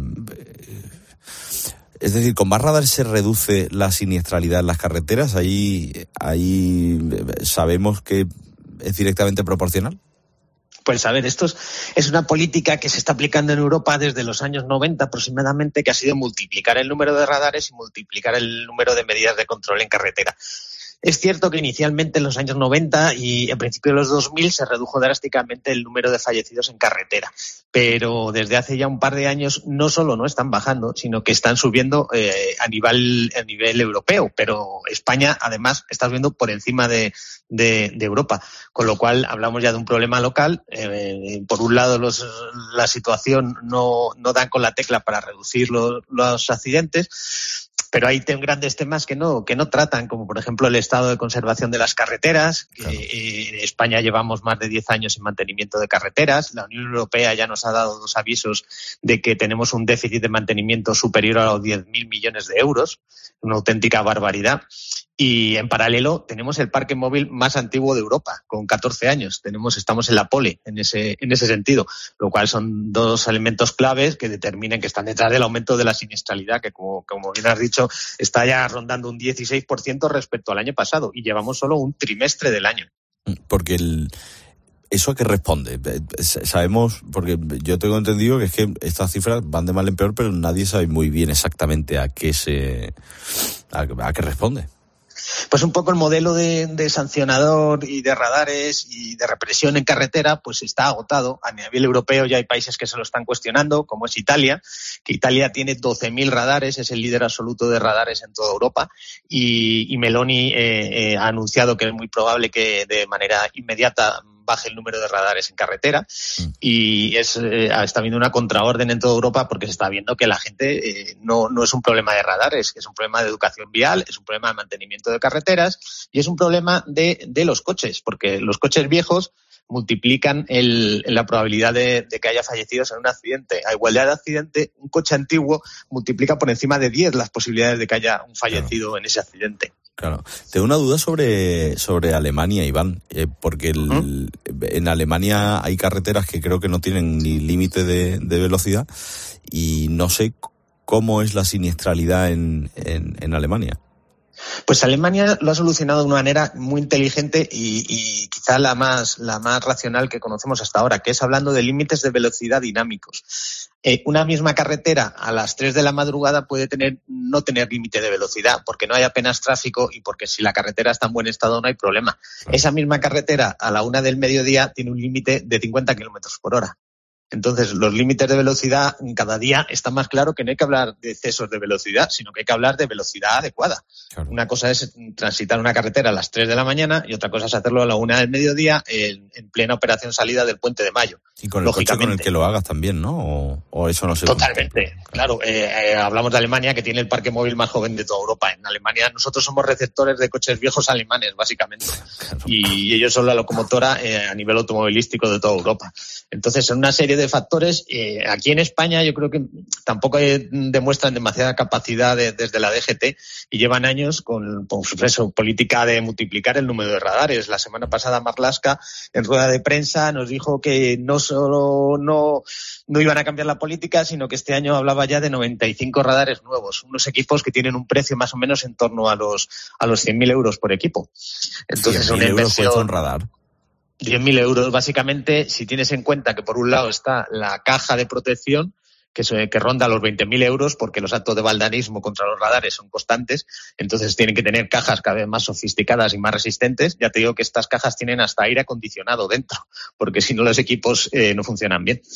Es decir, ¿con más radares se reduce la siniestralidad en las carreteras? Ahí, ahí sabemos que es directamente proporcional. Pues a ver, esto es, es una política que se está aplicando en Europa desde los años noventa aproximadamente, que ha sido multiplicar el número de radares y multiplicar el número de medidas de control en carretera. Es cierto que inicialmente en los años noventa y en principio de los dos mil se redujo drásticamente el número de fallecidos en carretera, pero desde hace ya un par de años no solo no están bajando, sino que están subiendo eh, a nivel a nivel europeo, pero España además está subiendo por encima de, de, de Europa, con lo cual hablamos ya de un problema local. Eh, por un lado los, la situación no, no dan con la tecla para reducir los, los accidentes, pero hay grandes temas que no que no tratan, como por ejemplo el estado de conservación de las carreteras. Claro. Eh, en España llevamos más de diez años en mantenimiento de carreteras. La Unión Europea ya nos ha dado dos avisos de que tenemos un déficit de mantenimiento superior a los diez mil millones de euros, una auténtica barbaridad. Y en paralelo tenemos el parque móvil más antiguo de Europa, con catorce años. Tenemos, estamos en la pole en ese, en ese sentido, lo cual son dos elementos claves que determinan que están detrás del aumento de la siniestralidad, que como, como bien has dicho, está ya rondando un dieciséis por ciento respecto al año pasado y llevamos solo un trimestre del año. Porque el... ¿Eso a qué responde? Sabemos, porque yo tengo entendido que es que estas cifras van de mal en peor, pero nadie sabe muy bien exactamente a qué se, a, a qué responde. Pues un poco el modelo de, de sancionador y de radares y de represión en carretera pues está agotado. A nivel europeo ya hay países que se lo están cuestionando, como es Italia, que Italia tiene doce mil radares, es el líder absoluto de radares en toda Europa, y, y Meloni eh, eh, ha anunciado que es muy probable que de manera inmediata baje el número de radares en carretera, y es eh, está habiendo una contraorden en toda Europa porque se está viendo que la gente eh, no, no es un problema de radares, es un problema de educación vial, es un problema de mantenimiento de carreteras y es un problema de, de los coches, porque los coches viejos multiplican el, la probabilidad de, de que haya fallecidos en un accidente. A igualdad de accidente, un coche antiguo multiplica por encima de diez las posibilidades de que haya un fallecido claro. en ese accidente. Claro. Tengo una duda sobre, sobre Alemania, Iván, eh, porque el, ¿Mm? en Alemania hay carreteras que creo que no tienen ni límite de, de velocidad y no sé cómo es la siniestralidad en, en, en Alemania. Pues Alemania lo ha solucionado de una manera muy inteligente y, y quizá la más, la más racional que conocemos hasta ahora, que es hablando de límites de velocidad dinámicos. Eh, una misma carretera a las tres de la madrugada puede tener no tener límite de velocidad porque no hay apenas tráfico y porque si la carretera está en buen estado no hay problema. Esa misma carretera a la una del mediodía tiene un límite de cincuenta kilómetros por hora. Entonces, los límites de velocidad cada día está más claro que no hay que hablar de excesos de velocidad, sino que hay que hablar de velocidad adecuada. Claro. Una cosa es transitar una carretera a las tres de la mañana y otra cosa es hacerlo a la una del mediodía en, en plena operación salida del Puente de Mayo. Y con el coche con el que lo hagas también, ¿no? O, o eso no se... Totalmente. Claro, eh, eh, hablamos de Alemania, que tiene el parque móvil más joven de toda Europa. En Alemania nosotros somos receptores de coches viejos alemanes, básicamente. Claro. Y ellos son la locomotora eh, a nivel automovilístico de toda Europa. Entonces, son una serie de factores. Eh, aquí en España yo creo que tampoco hay, demuestran demasiada capacidad de, desde la D G T y llevan años con, con su eso, política de multiplicar el número de radares. La semana pasada Marlaska, en rueda de prensa, nos dijo que no solo no, no iban a cambiar la política, sino que este año hablaba ya de noventa y cinco radares nuevos, unos equipos que tienen un precio más o menos en torno a los a los cien mil euros por equipo. Entonces, una inversión... un radar. diez mil euros, básicamente, si tienes en cuenta que por un lado está la caja de protección, que, se, que ronda los veinte mil euros, porque los actos de baldanismo contra los radares son constantes, entonces tienen que tener cajas cada vez más sofisticadas y más resistentes. Ya te digo que estas cajas tienen hasta aire acondicionado dentro, porque si no los equipos eh, no funcionan bien.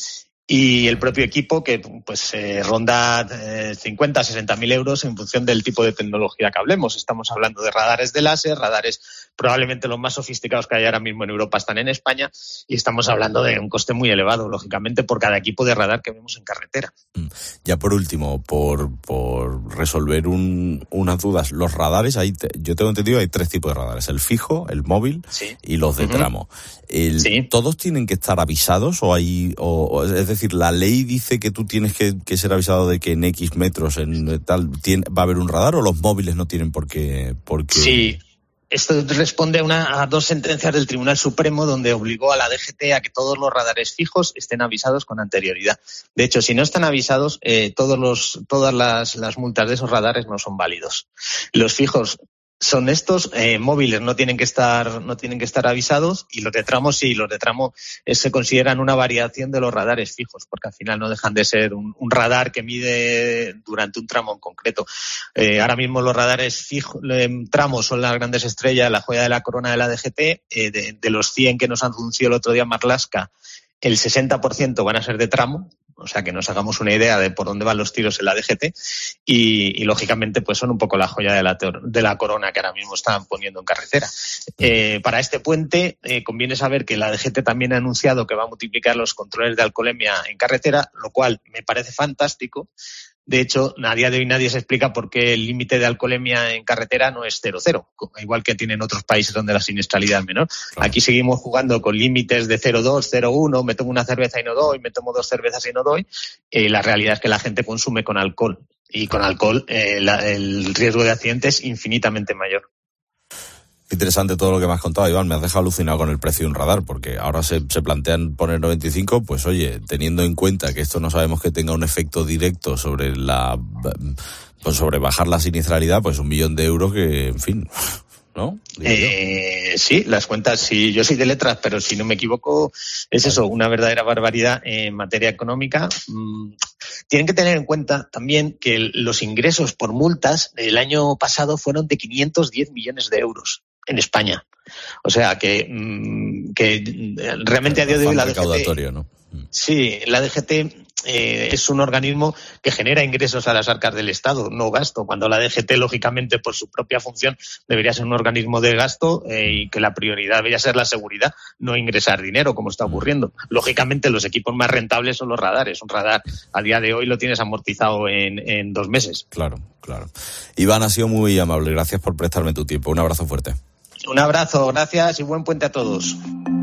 Y el propio equipo que pues eh, ronda eh, cincuenta, sesenta mil euros en función del tipo de tecnología que hablemos. Estamos hablando de radares de láser, radares probablemente los más sofisticados que hay ahora mismo en Europa están en España, y estamos hablando de un coste muy elevado, lógicamente, por cada equipo de radar que vemos en carretera. Ya por último, por, por resolver un, unas dudas, los radares, hay, yo tengo entendido que hay tres tipos de radares, el fijo, el móvil sí. y los de uh-huh. tramo. El, sí. ¿Todos tienen que estar avisados o hay, o, o, es decir, la ley dice que tú tienes que, que ser avisado de que en X metros en tal tiene, va a haber un radar, o los móviles no tienen por qué? Por qué... Sí. Esto responde a, una, a dos sentencias del Tribunal Supremo donde obligó a la D G T a que todos los radares fijos estén avisados con anterioridad. De hecho, si no están avisados, eh, todos los, todas las, las multas de esos radares no son válidos. Los fijos son estos, eh, móviles no tienen que estar, no tienen que estar avisados, y los de tramo sí, los de tramo eh, se consideran una variación de los radares fijos, porque al final no dejan de ser un, un radar que mide durante un tramo en concreto. Eh, ahora mismo los radares fijos, eh, tramos son las grandes estrellas, la joya de la corona de la D G T. Eh, de, de los cien que nos anunció el otro día Marlaska, el sesenta por ciento van a ser de tramo, o sea que nos hagamos una idea de por dónde van los tiros en la D G T, y, y lógicamente pues son un poco la joya de la, de la corona que ahora mismo están poniendo en carretera. Eh, para este puente eh, conviene saber que la D G T también ha anunciado que va a multiplicar los controles de alcoholemia en carretera, lo cual me parece fantástico. De hecho, a día de hoy nadie se explica por qué el límite de alcoholemia en carretera no es cero cero, igual que tienen otros países donde la siniestralidad es menor. Claro. Aquí seguimos jugando con límites de cero coma dos, cero coma uno, me tomo una cerveza y no doy, me tomo dos cervezas y no doy. Eh, la realidad es que la gente consume con alcohol, y con alcohol eh, la, el riesgo de accidente es infinitamente mayor. Interesante todo lo que me has contado, Iván. Me has dejado alucinado con el precio de un radar, porque ahora se, se plantean poner noventa y cinco, pues oye, teniendo en cuenta que esto no sabemos que tenga un efecto directo sobre la, pues sobre bajar la siniestralidad, pues un millón de euros que, en fin, ¿no? Eh, sí, las cuentas, sí, yo soy de letras, pero si no me equivoco, es eso, una verdadera barbaridad en materia económica. Mm, tienen que tener en cuenta también que los ingresos por multas del año pasado fueron de quinientos diez millones de euros. En España. O sea, que, que realmente a día de hoy la D G T... ¿no? Sí, la D G T eh, es un organismo que genera ingresos a las arcas del Estado, no gasto. Cuando la D G T, lógicamente, por su propia función, debería ser un organismo de gasto eh, y que la prioridad debería ser la seguridad, no ingresar dinero, como está ocurriendo. Lógicamente, los equipos más rentables son los radares. Un radar, a día de hoy, lo tienes amortizado en, en dos meses. Claro, claro. Iván, ha sido muy amable. Gracias por prestarme tu tiempo. Un abrazo fuerte. Un abrazo, gracias y buen puente a todos.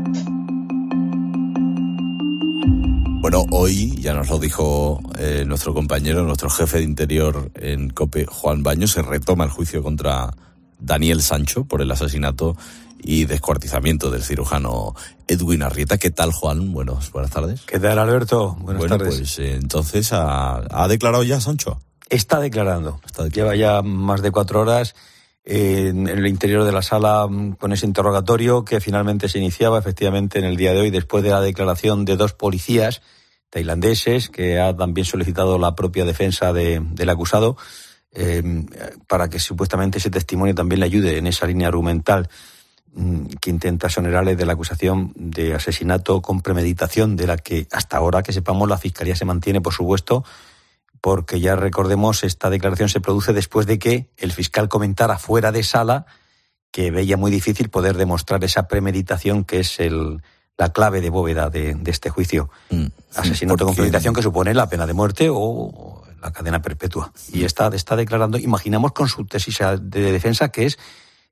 Bueno, hoy ya nos lo dijo eh, nuestro compañero, nuestro jefe de interior en COPE, Juan Baños, se retoma el juicio contra Daniel Sancho por el asesinato y descuartizamiento del cirujano Edwin Arrieta. ¿Qué tal, Juan? Buenos, buenas tardes. ¿Qué tal, Alberto? Buenas bueno, tardes. Pues eh, entonces, ¿ha, ¿ha declarado ya Sancho? Está declarando. Está declarando. Lleva ya más de cuatro horas en el interior de la sala con ese interrogatorio que finalmente se iniciaba efectivamente en el día de hoy, después de la declaración de dos policías tailandeses que ha también solicitado la propia defensa de, del acusado eh, para que supuestamente ese testimonio también le ayude en esa línea argumental que intenta exonerarle de la acusación de asesinato con premeditación, de la que hasta ahora, que sepamos, la Fiscalía se mantiene, por supuesto, porque ya recordemos, esta declaración se produce después de que el fiscal comentara fuera de sala que veía muy difícil poder demostrar esa premeditación que es el, la clave de bóveda de, de este juicio. Mm, Asesinato con premeditación que supone la pena de muerte o la cadena perpetua. Y está, está declarando, imaginamos, con su tesis de defensa, que es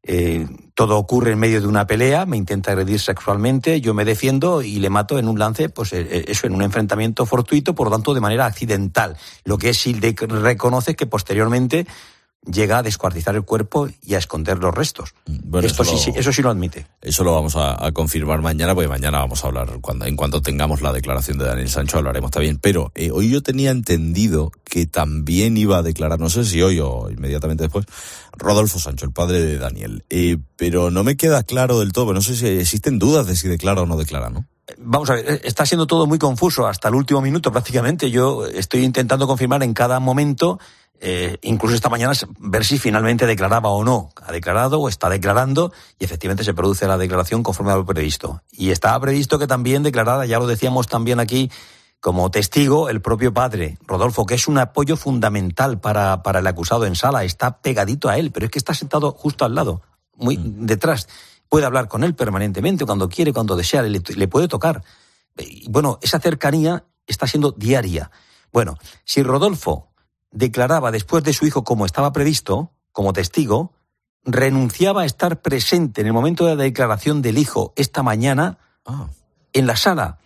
Eh, todo ocurre en medio de una pelea, me intenta agredir sexualmente, yo me defiendo y le mato en un lance, pues eso, en un enfrentamiento fortuito, por lo tanto de manera accidental. Lo que sí reconoce es que posteriormente llega a descuartizar el cuerpo y a esconder los restos. Bueno, Esto eso, sí, lo, eso sí lo admite. Eso lo vamos a, a confirmar mañana, porque mañana vamos a hablar, cuando, en cuanto tengamos la declaración de Daniel Sancho, hablaremos también. Pero eh, hoy yo tenía entendido que también iba a declarar, no sé si hoy o inmediatamente después, Rodolfo Sancho, el padre de Daniel. Eh, pero no me queda claro del todo, no sé si existen dudas de si declara o no declara, ¿no? Vamos a ver, está siendo todo muy confuso hasta el último minuto prácticamente. Yo estoy intentando confirmar en cada momento, eh, incluso esta mañana, ver si finalmente declaraba o no. Ha declarado o está declarando y efectivamente se produce la declaración conforme a lo previsto. Y estaba previsto que también declarara, ya lo decíamos también aquí, como testigo el propio padre, Rodolfo, que es un apoyo fundamental para, para el acusado en sala. Está pegadito a él, pero es que está sentado justo al lado, muy mm. detrás. Puede hablar con él permanentemente, cuando quiere, cuando desea, le, le puede tocar. Bueno, esa cercanía está siendo diaria. Bueno, si Rodolfo declaraba después de su hijo como estaba previsto, como testigo, renunciaba a estar presente en el momento de la declaración del hijo esta mañana oh. en la sala.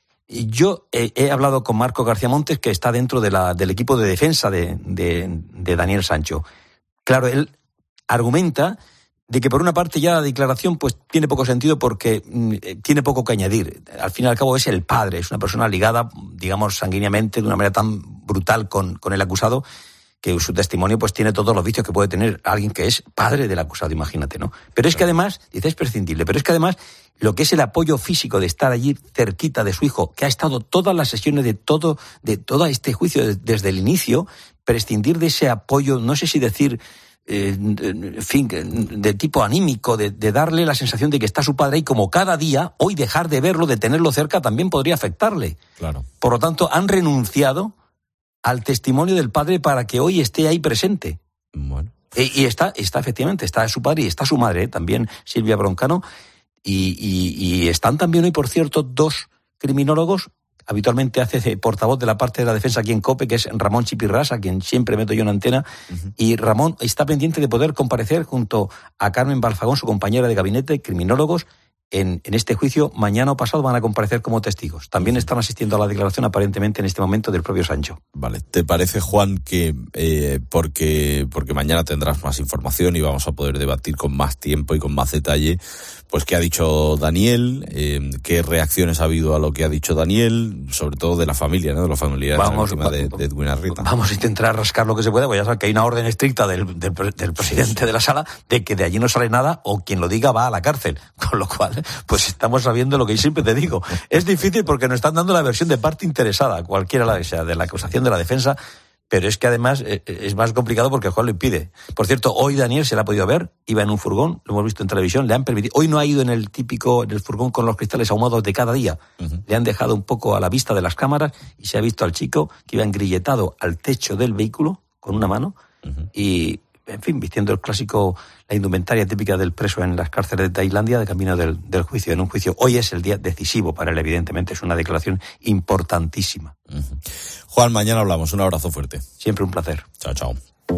Yo he, he hablado con Marco García Montes, que está dentro de la, del equipo de defensa de, de, de Daniel Sancho. Claro, él argumenta de que por una parte ya la declaración pues tiene poco sentido porque mm, tiene poco que añadir. Al fin y al cabo es el padre, es una persona ligada, digamos, sanguíneamente, de una manera tan brutal con, con el acusado, que su testimonio pues tiene todos los vicios que puede tener alguien que es padre del acusado, imagínate, ¿no? Pero es que además, dice, es prescindible, pero es que además lo que es el apoyo físico de estar allí cerquita de su hijo, que ha estado todas las sesiones de todo, de todo este juicio desde el inicio, prescindir de ese apoyo, no sé si decir, Eh, en fin, de tipo anímico, de, de darle la sensación de que está su padre ahí como cada día, hoy dejar de verlo, de tenerlo cerca, también podría afectarle. Claro. Por lo tanto, han renunciado al testimonio del padre para que hoy esté ahí presente. Bueno. E, y está, está efectivamente, está su padre y está su madre, ¿eh? También Silvia Broncano, y, y, y están también hoy, por cierto, dos criminólogos. Habitualmente hace portavoz de la parte de la defensa aquí en COPE, que es Ramón Chipirrás, a quien siempre meto yo en antena, uh-huh. y Ramón está pendiente de poder comparecer junto a Carmen Balfagón, su compañera de gabinete, criminólogos, en, en este juicio. Mañana o pasado van a comparecer como testigos. También están asistiendo a la declaración aparentemente en este momento del propio Sancho. Vale, ¿te parece, Juan, que eh, porque, porque mañana tendrás más información y vamos a poder debatir con más tiempo y con más detalle, pues qué ha dicho Daniel, eh, qué reacciones ha habido a lo que ha dicho Daniel, sobre todo de la familia, ¿no? De los familiares vamos, de, de, de Edwin Arrieta. Vamos a intentar rascar lo que se pueda, porque ya sabes que hay una orden estricta del, del, del presidente sí, sí. de la sala de que de allí no sale nada, o quien lo diga va a la cárcel. Con lo cual, pues estamos sabiendo lo que siempre te digo. Es difícil porque nos están dando la versión de parte interesada, cualquiera la que sea, de la acusación, de la defensa. Pero es que además es más complicado porque el juez lo impide. Por cierto, hoy Daniel se la ha podido ver, iba en un furgón, lo hemos visto en televisión, le han permitido. Hoy no ha ido en el típico, en el furgón con los cristales ahumados de cada día. Uh-huh. Le han dejado un poco a la vista de las cámaras y se ha visto al chico que iba engrilletado al techo del vehículo con una mano uh-huh. y, en fin, vistiendo el clásico, la indumentaria típica del preso en las cárceles de Tailandia de camino del, del juicio. En un juicio, hoy es el día decisivo para él, evidentemente, es una declaración importantísima. Uh-huh. Juan, mañana hablamos. Un abrazo fuerte. Siempre un placer. Chao, chao.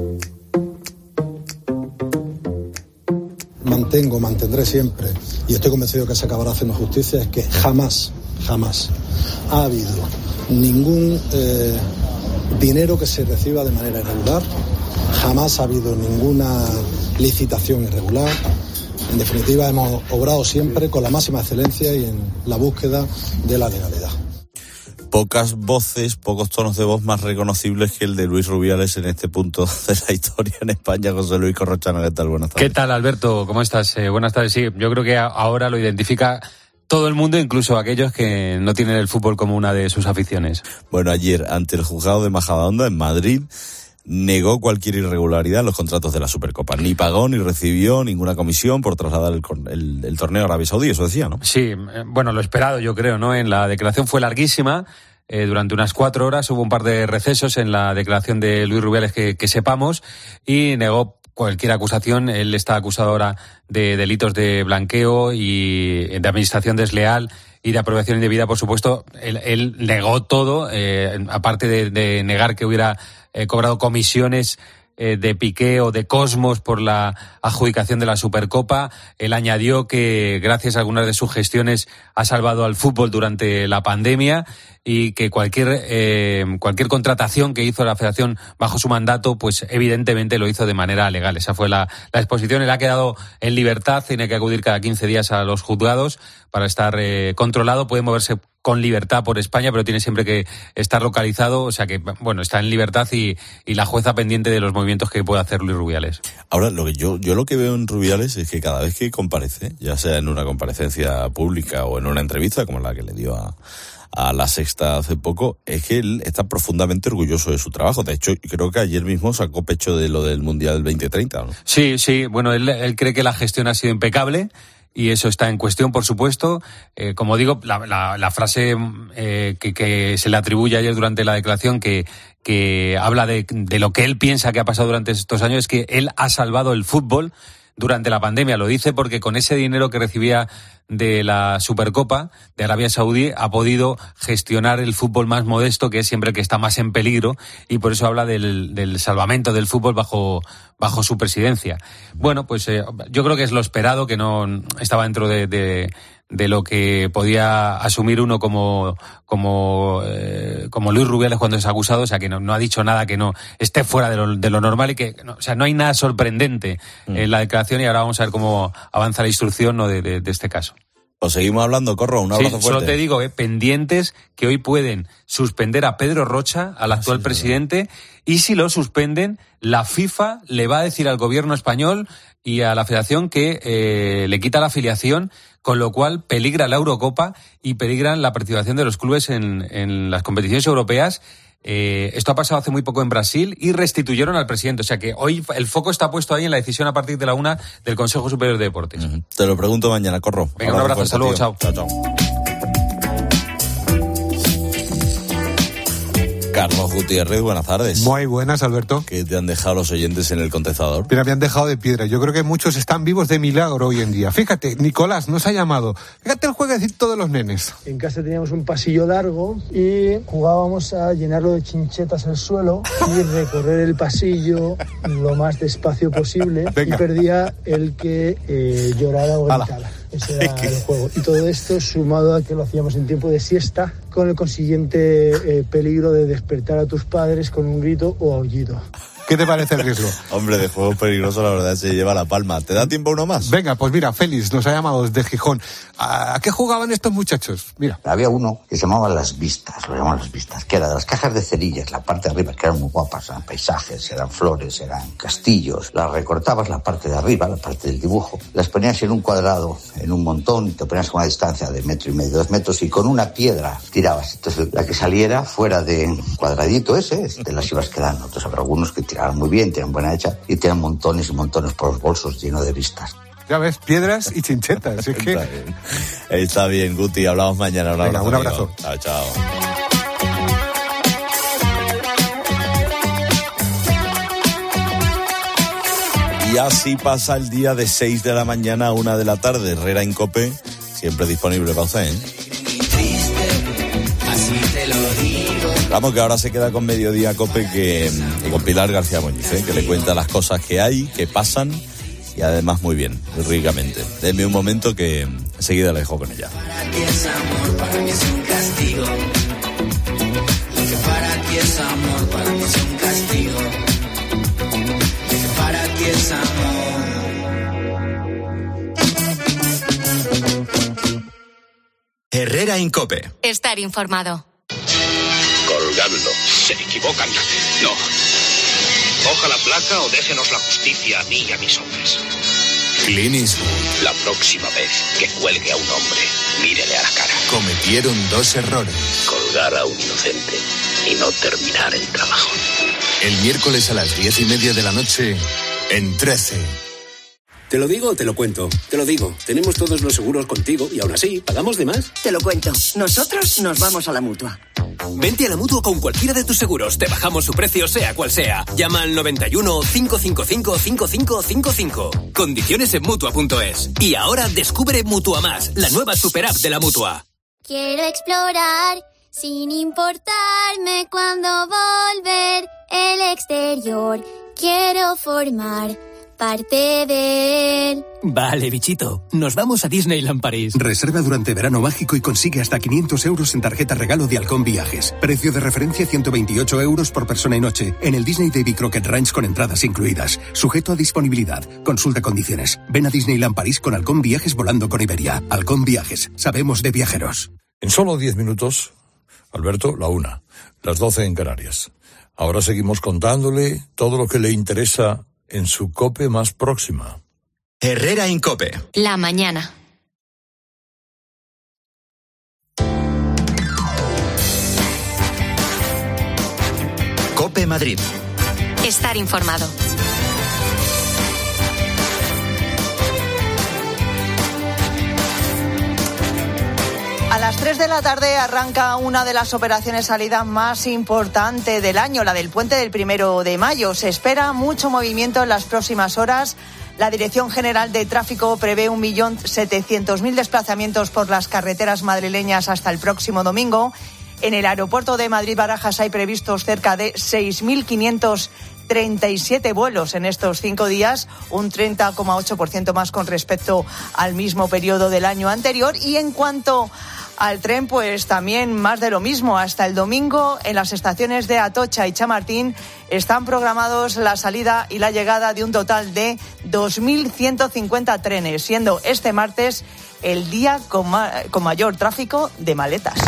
Mantengo, mantendré siempre, y estoy convencido que se acabará haciendo justicia, es que jamás, jamás ha habido ningún eh, dinero que se reciba de manera irregular, jamás ha habido ninguna licitación irregular. En definitiva, hemos obrado siempre con la máxima excelencia y en la búsqueda de la legalidad. Pocas voces, pocos tonos de voz más reconocibles que el de Luis Rubiales en este punto de la historia en España. José Luis Corrochano, ¿qué tal? Buenas tardes. ¿Qué tal, Alberto? ¿Cómo estás? Eh, buenas tardes. Sí, yo creo que ahora lo identifica todo el mundo, incluso aquellos que no tienen el fútbol como una de sus aficiones. Bueno, ayer, ante el juzgado de Majadahonda en Madrid, negó cualquier irregularidad en los contratos de la Supercopa. Ni pagó ni recibió ninguna comisión por trasladar el, el, el torneo a Arabia Saudí, eso decía, ¿no? Sí, bueno, lo esperado, yo creo, ¿no? En la declaración fue larguísima. Eh, durante unas cuatro horas hubo un par de recesos en la declaración de Luis Rubiales que, que sepamos, y negó cualquier acusación. Él está acusado ahora de delitos de blanqueo y de administración desleal y de apropiación indebida, por supuesto. Él, él negó todo, eh, aparte de, de negar que hubiera eh, cobrado comisiones eh, de Piqué o de Cosmos por la adjudicación de la Supercopa. Él añadió que gracias a algunas de sus gestiones ha salvado al fútbol durante la pandemia y que cualquier eh, cualquier contratación que hizo la Federación bajo su mandato, pues evidentemente lo hizo de manera legal. Esa fue la, la exposición. Él ha quedado en libertad, tiene que acudir cada quince días a los juzgados para estar eh, controlado, puede moverse con libertad por España, pero tiene siempre que estar localizado, o sea que, bueno, está en libertad y, y la jueza pendiente de los movimientos que puede hacer Luis Rubiales. Ahora, lo que yo, yo lo que veo en Rubiales es que cada vez que comparece, ya sea en una comparecencia pública o en una entrevista como la que le dio a, a La Sexta hace poco, es que él está profundamente orgulloso de su trabajo. De hecho, creo que ayer mismo sacó pecho de lo del Mundial veinte treinta, ¿no? Sí, sí, bueno, él, él cree que la gestión ha sido impecable. Y eso está en cuestión, por supuesto. Eh, como digo, la, la, la frase eh, que, que se le atribuye ayer durante la declaración, que, que habla de, de lo que él piensa que ha pasado durante estos años, es que él ha salvado el fútbol durante la pandemia. Lo dice porque con ese dinero que recibía de la Supercopa de Arabia Saudí ha podido gestionar el fútbol más modesto, que es siempre el que está más en peligro, y por eso habla del, del salvamento del fútbol bajo bajo su presidencia. Bueno, pues eh, yo creo que es lo esperado, que no estaba dentro de, de, de lo que podía asumir uno como como eh, como Luis Rubiales cuando es acusado, o sea que no, no ha dicho nada que no esté fuera de lo, de lo normal y que, no, o sea, no hay nada sorprendente mm. en la declaración, y ahora vamos a ver cómo avanza la instrucción, ¿no?, de, de, de este caso. Pues seguimos hablando, Corro, un abrazo sí, fuerte. Solo te digo, eh, pendientes, que hoy pueden suspender a Pedro Rocha, al actual ah, sí, presidente, y si lo suspenden, la FIFA le va a decir al gobierno español y a la federación que eh, le quita la afiliación, con lo cual peligra la Eurocopa y peligran la participación de los clubes en, en las competiciones europeas. Eh, esto ha pasado hace muy poco en Brasil y restituyeron al presidente. O sea que hoy el foco está puesto ahí en la decisión a partir de la una del Consejo Superior de Deportes. Uh-huh. Te lo pregunto mañana, Corro. Venga, un abrazo, hasta luego, chao. Chao, chao. Carlos Gutiérrez, buenas tardes. Muy buenas, Alberto. ¿Qué te han dejado los oyentes en el contestador? Mira, me han dejado de piedra. Yo creo que muchos están vivos de milagro hoy en día. Fíjate, Nicolás nos ha llamado. Fíjate el jueguecito de los nenes. En casa teníamos un pasillo largo y jugábamos a llenarlo de chinchetas el suelo y recorrer el pasillo lo más despacio posible. Venga. Y perdía el que eh, llorara o gritara. Ese era el juego. Y todo esto sumado a que lo hacíamos en tiempo de siesta, con el consiguiente eh, peligro de despertar a tus padres con un grito o aullido. ¿Qué te parece el riesgo? Hombre, de juego peligroso la verdad se lleva la palma. ¿Te da tiempo uno más? Venga, pues mira, Félix nos ha llamado desde Gijón. ¿A qué jugaban estos muchachos? Mira. Había uno que se llamaba Las Vistas, lo llamaban Las Vistas, que era de las cajas de cerillas, la parte de arriba, que eran muy guapas, eran paisajes, eran flores, eran castillos. Las recortabas, la parte de arriba, la parte del dibujo, las ponías en un cuadrado, en un montón, te ponías a una distancia de metro y medio, dos metros, y con una piedra tirabas. Entonces, la que saliera fuera de cuadradito ese, te las ibas quedando. Entonces, habrá algunos que tiraban muy bien, tenían buena hecha, y tenían montones y montones por los bolsos llenos de vistas. Ya ves, piedras y chinchetas. Es que... Está bien, está bien, Guti, hablamos mañana. Un Venga, abrazo. Un abrazo. Chao, chao. Y así pasa el día de seis de la mañana a una de la tarde. Herrera en COPE, siempre disponible para usted, ¿eh? Vamos, que ahora se queda con Mediodía COPE que, y con Pilar García Muñiz, ¿eh? Que le cuenta las cosas que hay, que pasan, y además muy bien, muy ricamente. Denme un momento que enseguida la dejo con ella. Para ti es amor, para mí es un castigo. Lo que para ti es amor, para mí es un castigo. Lo que para ti es amor. Herrera en COPE. Estar informado. Colgadlo. Se equivocan. No. Coja la placa o déjenos la justicia a mí y a mis hombres. Clint Eastwood. La próxima vez que cuelgue a un hombre, mírele a la cara. Cometieron dos errores. Colgar a un inocente y no terminar el trabajo. El miércoles a las diez y media de la noche, en trece. ¿Te lo digo o te lo cuento? Te lo digo. Tenemos todos los seguros contigo y aún así, ¿pagamos de más? Te lo cuento. Nosotros nos vamos a la Mutua. Vente a la Mutua con cualquiera de tus seguros. Te bajamos su precio, sea cual sea. Llama al noventa y uno, cinco cinco cinco, cinco cinco cinco cinco. Condiciones en Mutua punto es. Y ahora descubre Mutua Más, la nueva super app de la Mutua. Quiero explorar sin importarme cuándo volver el exterior. quiero formar parte de él. Vale, bichito. Nos vamos a Disneyland París. Reserva durante verano mágico y consigue hasta quinientos euros en tarjeta regalo de Halcón Viajes. Precio de referencia ciento veintiocho euros por persona y noche en el Disney Davy Crockett Ranch con entradas incluidas. Sujeto a disponibilidad. Consulta condiciones. Ven a Disneyland París con Halcón Viajes volando con Iberia. Halcón Viajes. Sabemos de viajeros. En solo diez minutos, Alberto, la una. Las doce en Canarias. Ahora seguimos contándole todo lo que le interesa en su COPE más próxima. Herrera en COPE. La mañana. COPE Madrid. Estar informado. A las tres de la tarde arranca una de las operaciones salida más importante del año, la del puente del primero de mayo. Se espera mucho movimiento en las próximas horas. La Dirección General de Tráfico prevé un millón setecientos mil desplazamientos por las carreteras madrileñas hasta el próximo domingo. En el aeropuerto de Madrid-Barajas hay previstos cerca de seis mil quinientos treinta y siete vuelos en estos cinco días, un treinta coma ocho por ciento más con respecto al mismo periodo del año anterior. Y en cuanto al tren, pues también más de lo mismo. Hasta el domingo en las estaciones de Atocha y Chamartín están programados la salida y la llegada de un total de dos mil ciento cincuenta trenes, siendo este martes el día con, ma- con mayor tráfico de maletas.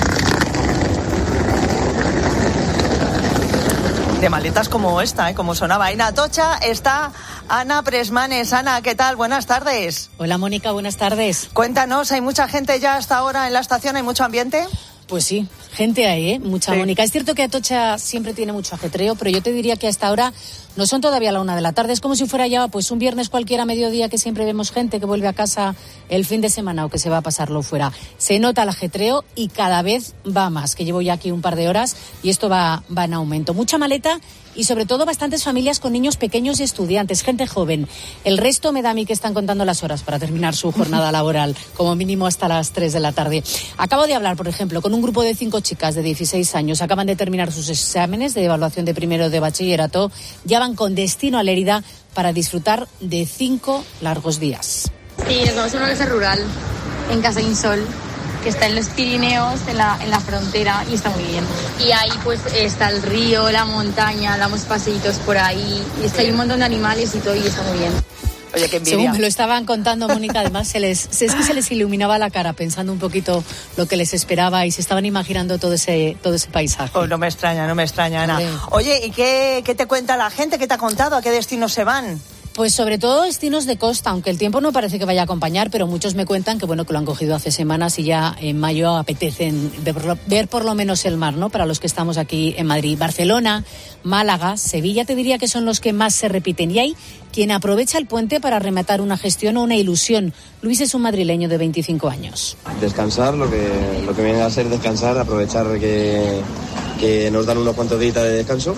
De maletas como esta, ¿eh? Como sonaba. En Atocha está Ana Presmanes. Ana, ¿qué tal? Buenas tardes. Hola, Mónica, buenas tardes. Cuéntanos, ¿hay mucha gente ya hasta ahora en la estación? ¿Hay mucho ambiente? Pues sí, gente hay, ¿eh? Mucha, sí. Mónica. Es cierto que Atocha siempre tiene mucho ajetreo, pero yo te diría que hasta ahora no son todavía la una de la tarde. Es como si fuera ya pues un viernes cualquiera a mediodía, que siempre vemos gente que vuelve a casa el fin de semana o que se va a pasarlo fuera. Se nota el ajetreo y cada vez va más, que llevo ya aquí un par de horas y esto va, va en aumento. Mucha maleta y sobre todo bastantes familias con niños pequeños y estudiantes, gente joven. El resto me da a mí que están contando las horas para terminar su jornada laboral, como mínimo hasta las tres de la tarde. Acabo de hablar, por ejemplo, con un grupo de cinco chicas de dieciséis años. Acaban de terminar sus exámenes de evaluación de primero de bachillerato. Ya van con destino a Lérida para disfrutar de cinco largos días. Sí, nos vamos a una casa rural, en Casa Insol, que está en los Pirineos, en la, en la frontera, y está muy bien. Y ahí pues está el río, la montaña, damos paseitos por ahí, y está ahí un montón de animales y todo, y está muy bien. Oye, qué envidia. Según me lo estaban contando, Mónica, además se les, es que se les iluminaba la cara pensando un poquito lo que les esperaba y se estaban imaginando todo ese, todo ese paisaje. Oh, no me extraña, no me extraña, Ana. Sí. Oye, ¿y qué, qué te cuenta la gente? ¿Qué te ha contado? ¿A qué destinos se van? Pues sobre todo destinos de costa, aunque el tiempo no parece que vaya a acompañar, pero muchos me cuentan que bueno, que lo han cogido hace semanas y ya en mayo apetecen ver, ver por lo menos el mar, ¿no? Para los que estamos aquí en Madrid. Barcelona, Málaga, Sevilla, te diría que son los que más se repiten. Y hay quien aprovecha el puente para rematar una gestión o una ilusión. Luis es un madrileño de veinticinco años. Descansar, lo que, lo que viene a ser descansar, aprovechar que, que nos dan unos cuantos días de descanso.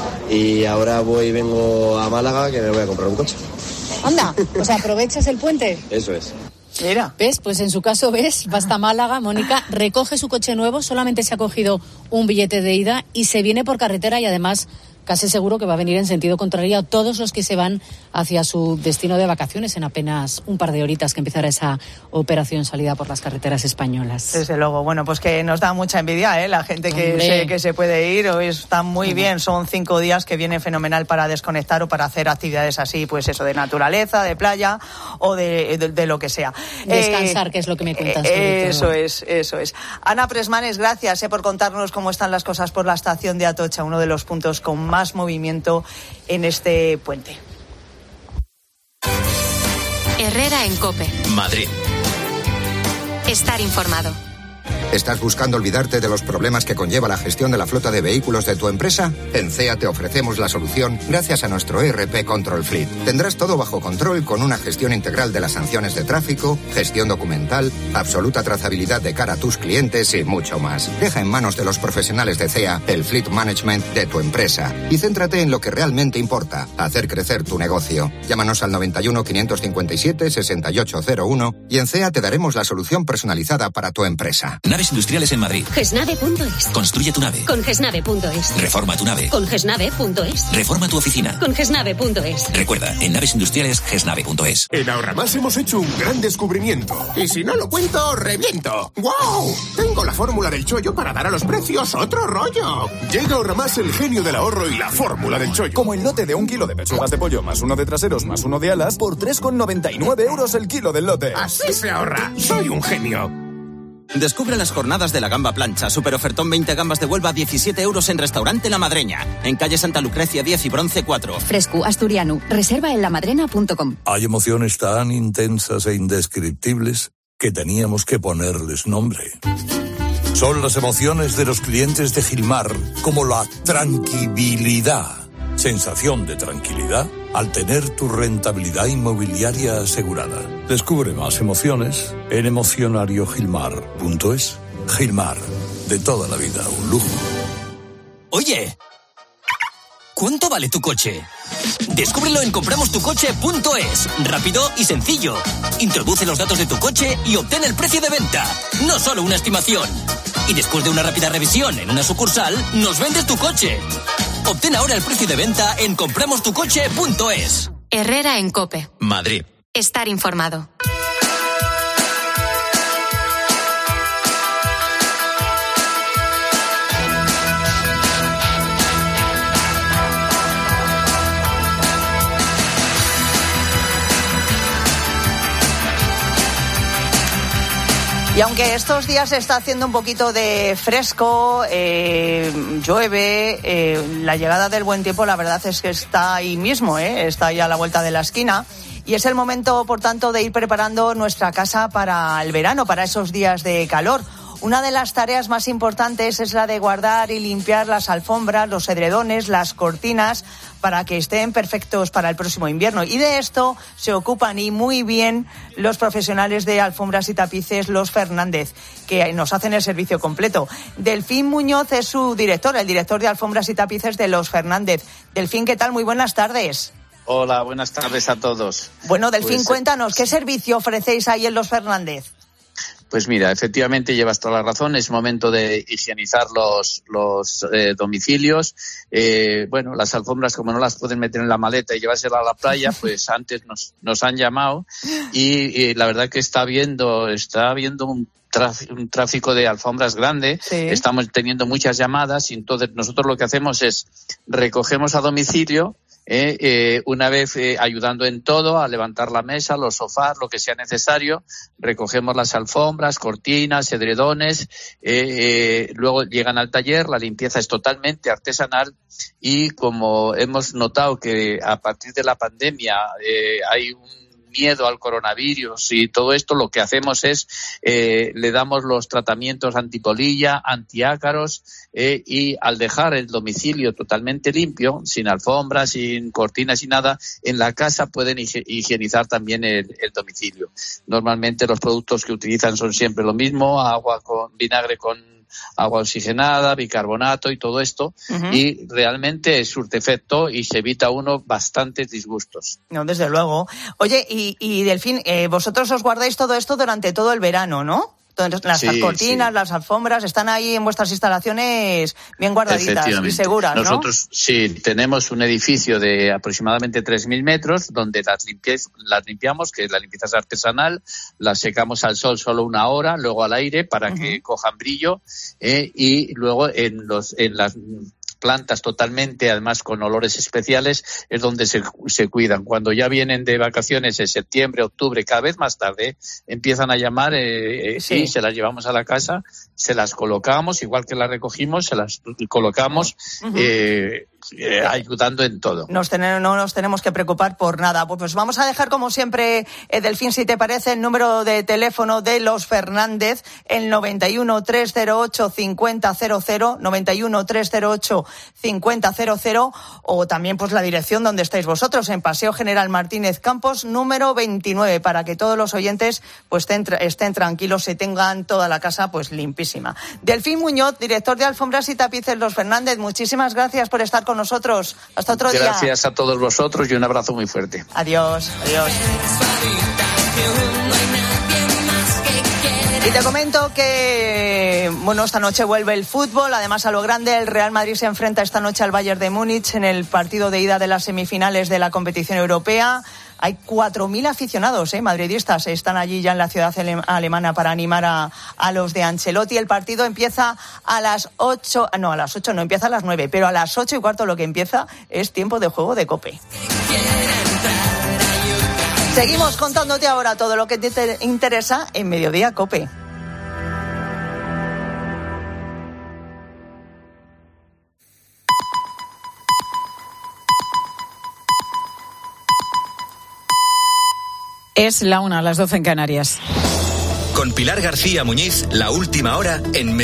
Y ahora voy vengo a Málaga, que me voy a comprar un coche. Anda, o sea, ¿aprovechas el puente? Eso es. Mira. ¿Ves? Pues en su caso, ¿ves? Va hasta Málaga, Mónica, recoge su coche nuevo, solamente se ha cogido un billete de ida y se viene por carretera y además casi seguro que va a venir en sentido contrario a todos los que se van hacia su destino de vacaciones en apenas un par de horitas que empezará esa operación salida por las carreteras españolas. Desde luego, bueno, pues que nos da mucha envidia, ¿eh? La gente que se, que se puede ir, hoy está muy bien, son cinco días que viene fenomenal para desconectar o para hacer actividades así, pues eso, de naturaleza, de playa o de, de, de lo que sea. Descansar, eh, que es lo que me cuentas. Eh, eso es, eso es. Ana Presmanes, gracias eh, por contarnos cómo están las cosas por la estación de Atocha, uno de los puntos con más más movimiento en este puente. Herrera en COPE. Madrid. Estar informado. ¿Estás buscando olvidarte de los problemas que conlleva la gestión de la flota de vehículos de tu empresa? En C E A te ofrecemos la solución gracias a nuestro E R P Control Fleet. Tendrás todo bajo control con una gestión integral de las sanciones de tráfico, gestión documental, absoluta trazabilidad de cara a tus clientes y mucho más. Deja en manos de los profesionales de C E A el Fleet Management de tu empresa y céntrate en lo que realmente importa, hacer crecer tu negocio. Llámanos al noventa y uno, quinientos cincuenta y siete, sesenta y ocho cero uno y en C E A te daremos la solución personalizada para tu empresa. Naves Industriales en Madrid. gesnave punto es. Construye tu nave. Con gesnave punto es. Reforma tu nave. Con gesnave punto es. Reforma tu oficina. Con gesnave punto es. Recuerda, en Naves Industriales, gesnave punto es. En Ahorramás hemos hecho un gran descubrimiento. Y si no lo cuento, reviento. ¡Guau! Tengo la fórmula del chollo para dar a los precios otro rollo. Llega Ahorramás el genio del ahorro y la fórmula del chollo. Como el lote de un kilo de pechugas de pollo más uno de traseros más uno de alas por tres con noventa y nueve euros el kilo del lote. Así se ahorra. Soy un genio. Descubre las jornadas de la gamba plancha. Super ofertón veinte gambas de Huelva a diecisiete euros en Restaurante La Madreña. En calle Santa Lucrecia diez y Bronce cuatro. Fresco asturiano. Reserva en lamadrena punto com. Hay emociones tan intensas e indescriptibles que teníamos que ponerles nombre. Son las emociones de los clientes de Gilmar, como la tranquilidad. Sensación de tranquilidad al tener tu rentabilidad inmobiliaria asegurada. Descubre más emociones en emocionario gilmar punto es. Gilmar, de toda la vida, un lujo. Oye, ¿cuánto vale tu coche? Descúbrelo en compramos tu coche punto es. Rápido y sencillo. Introduce los datos de tu coche y obtén el precio de venta. No solo una estimación. Y después de una rápida revisión en una sucursal, nos vendes tu coche. Obtén ahora el precio de venta en compramos tu coche punto es. Herrera en COPE. Madrid. Estar informado. Y aunque estos días se está haciendo un poquito de fresco, eh, llueve, eh, la llegada del buen tiempo la verdad es que está ahí mismo, eh, está ahí a la vuelta de la esquina. Y es el momento, por tanto, de ir preparando nuestra casa para el verano, para esos días de calor. Una de las tareas más importantes es la de guardar y limpiar las alfombras, los edredones, las cortinas, para que estén perfectos para el próximo invierno. Y de esto se ocupan y muy bien los profesionales de alfombras y tapices, los Fernández, que nos hacen el servicio completo. Delfín Muñoz es su director, el director de alfombras y tapices de los Fernández. Delfín, ¿qué tal? Muy buenas tardes. Hola, buenas tardes a todos. Bueno, Delfín, pues, cuéntanos, ¿qué servicio ofrecéis ahí en los Fernández? Pues mira, efectivamente llevas toda la razón, es momento de higienizar los, los eh, domicilios. Eh, bueno, las alfombras, como no las pueden meter en la maleta y llevárselas a la playa, pues antes nos, nos han llamado y, y la verdad que está habiendo, está habiendo un un tráfico de alfombras grande, sí. Estamos teniendo muchas llamadas y entonces nosotros lo que hacemos es recogemos a domicilio, eh, eh, una vez eh, ayudando en todo, a levantar la mesa, los sofás, lo que sea necesario, recogemos las alfombras, cortinas, edredones, eh, eh, luego llegan al taller, la limpieza es totalmente artesanal y como hemos notado que a partir de la pandemia eh, hay un miedo al coronavirus y todo esto, lo que hacemos es eh, le damos los tratamientos antipolilla, antiácaros eh, y al dejar el domicilio totalmente limpio, sin alfombras, sin cortinas, sin nada, en la casa pueden higienizar también el, el domicilio. Normalmente los productos que utilizan son siempre lo mismo, agua con vinagre con agua oxigenada, bicarbonato y todo esto, uh-huh. Y realmente surte efecto y se evita uno bastantes disgustos. No, desde luego. Oye, y, y Delfín, eh, vosotros os guardáis todo esto durante todo el verano, ¿no? Entonces, las sí, cortinas, sí. Las alfombras, están ahí en vuestras instalaciones bien guardaditas y seguras, ¿no? Nosotros sí, tenemos un edificio de aproximadamente tres mil metros donde las, limpiez, las limpiamos, que la limpieza es artesanal, las secamos al sol solo una hora, luego al aire para uh-huh. que cojan brillo eh, y luego en, los, en las plantas totalmente, además con olores especiales, es donde se, se cuidan. Cuando ya vienen de vacaciones en septiembre, octubre, cada vez más tarde, empiezan a llamar eh, sí. y se las llevamos a la casa, se las colocamos, igual que las recogimos, se las colocamos, uh-huh. eh, eh, ayudando en todo. Nos ten- no nos tenemos que preocupar por nada. Pues vamos a dejar, como siempre, eh, Delfín, si te parece, el número de teléfono de los Fernández, el noventa y uno, tres cero ocho, cincuenta cero cero, noventa y uno, tres cero ocho, cincuenta cero cero, o también pues la dirección donde estáis vosotros, en Paseo General Martínez Campos, número veintinueve, para que todos los oyentes pues estén, estén tranquilos, se tengan toda la casa pues limpísima. Delfín Muñoz, director de Alfombras y Tapices Los Fernández, muchísimas gracias por estar con nosotros. Hasta otro gracias día. Gracias a todos vosotros y un abrazo muy fuerte. Adiós, adiós. Y te comento que, bueno, esta noche vuelve el fútbol, además a lo grande. El Real Madrid se enfrenta esta noche al Bayern de Múnich en el partido de ida de las semifinales de la competición europea. Hay cuatro mil aficionados eh, madridistas, están allí ya en la ciudad alemana para animar a, a los de Ancelotti. El partido empieza a las ocho, no, a las ocho no, empieza a las nueve, pero a las ocho y cuarto lo que empieza es tiempo de juego de COPE. Seguimos contándote ahora todo lo que te interesa en Mediodía COPE. Es la una, a las doce en Canarias. Con Pilar García Muñiz, la última hora en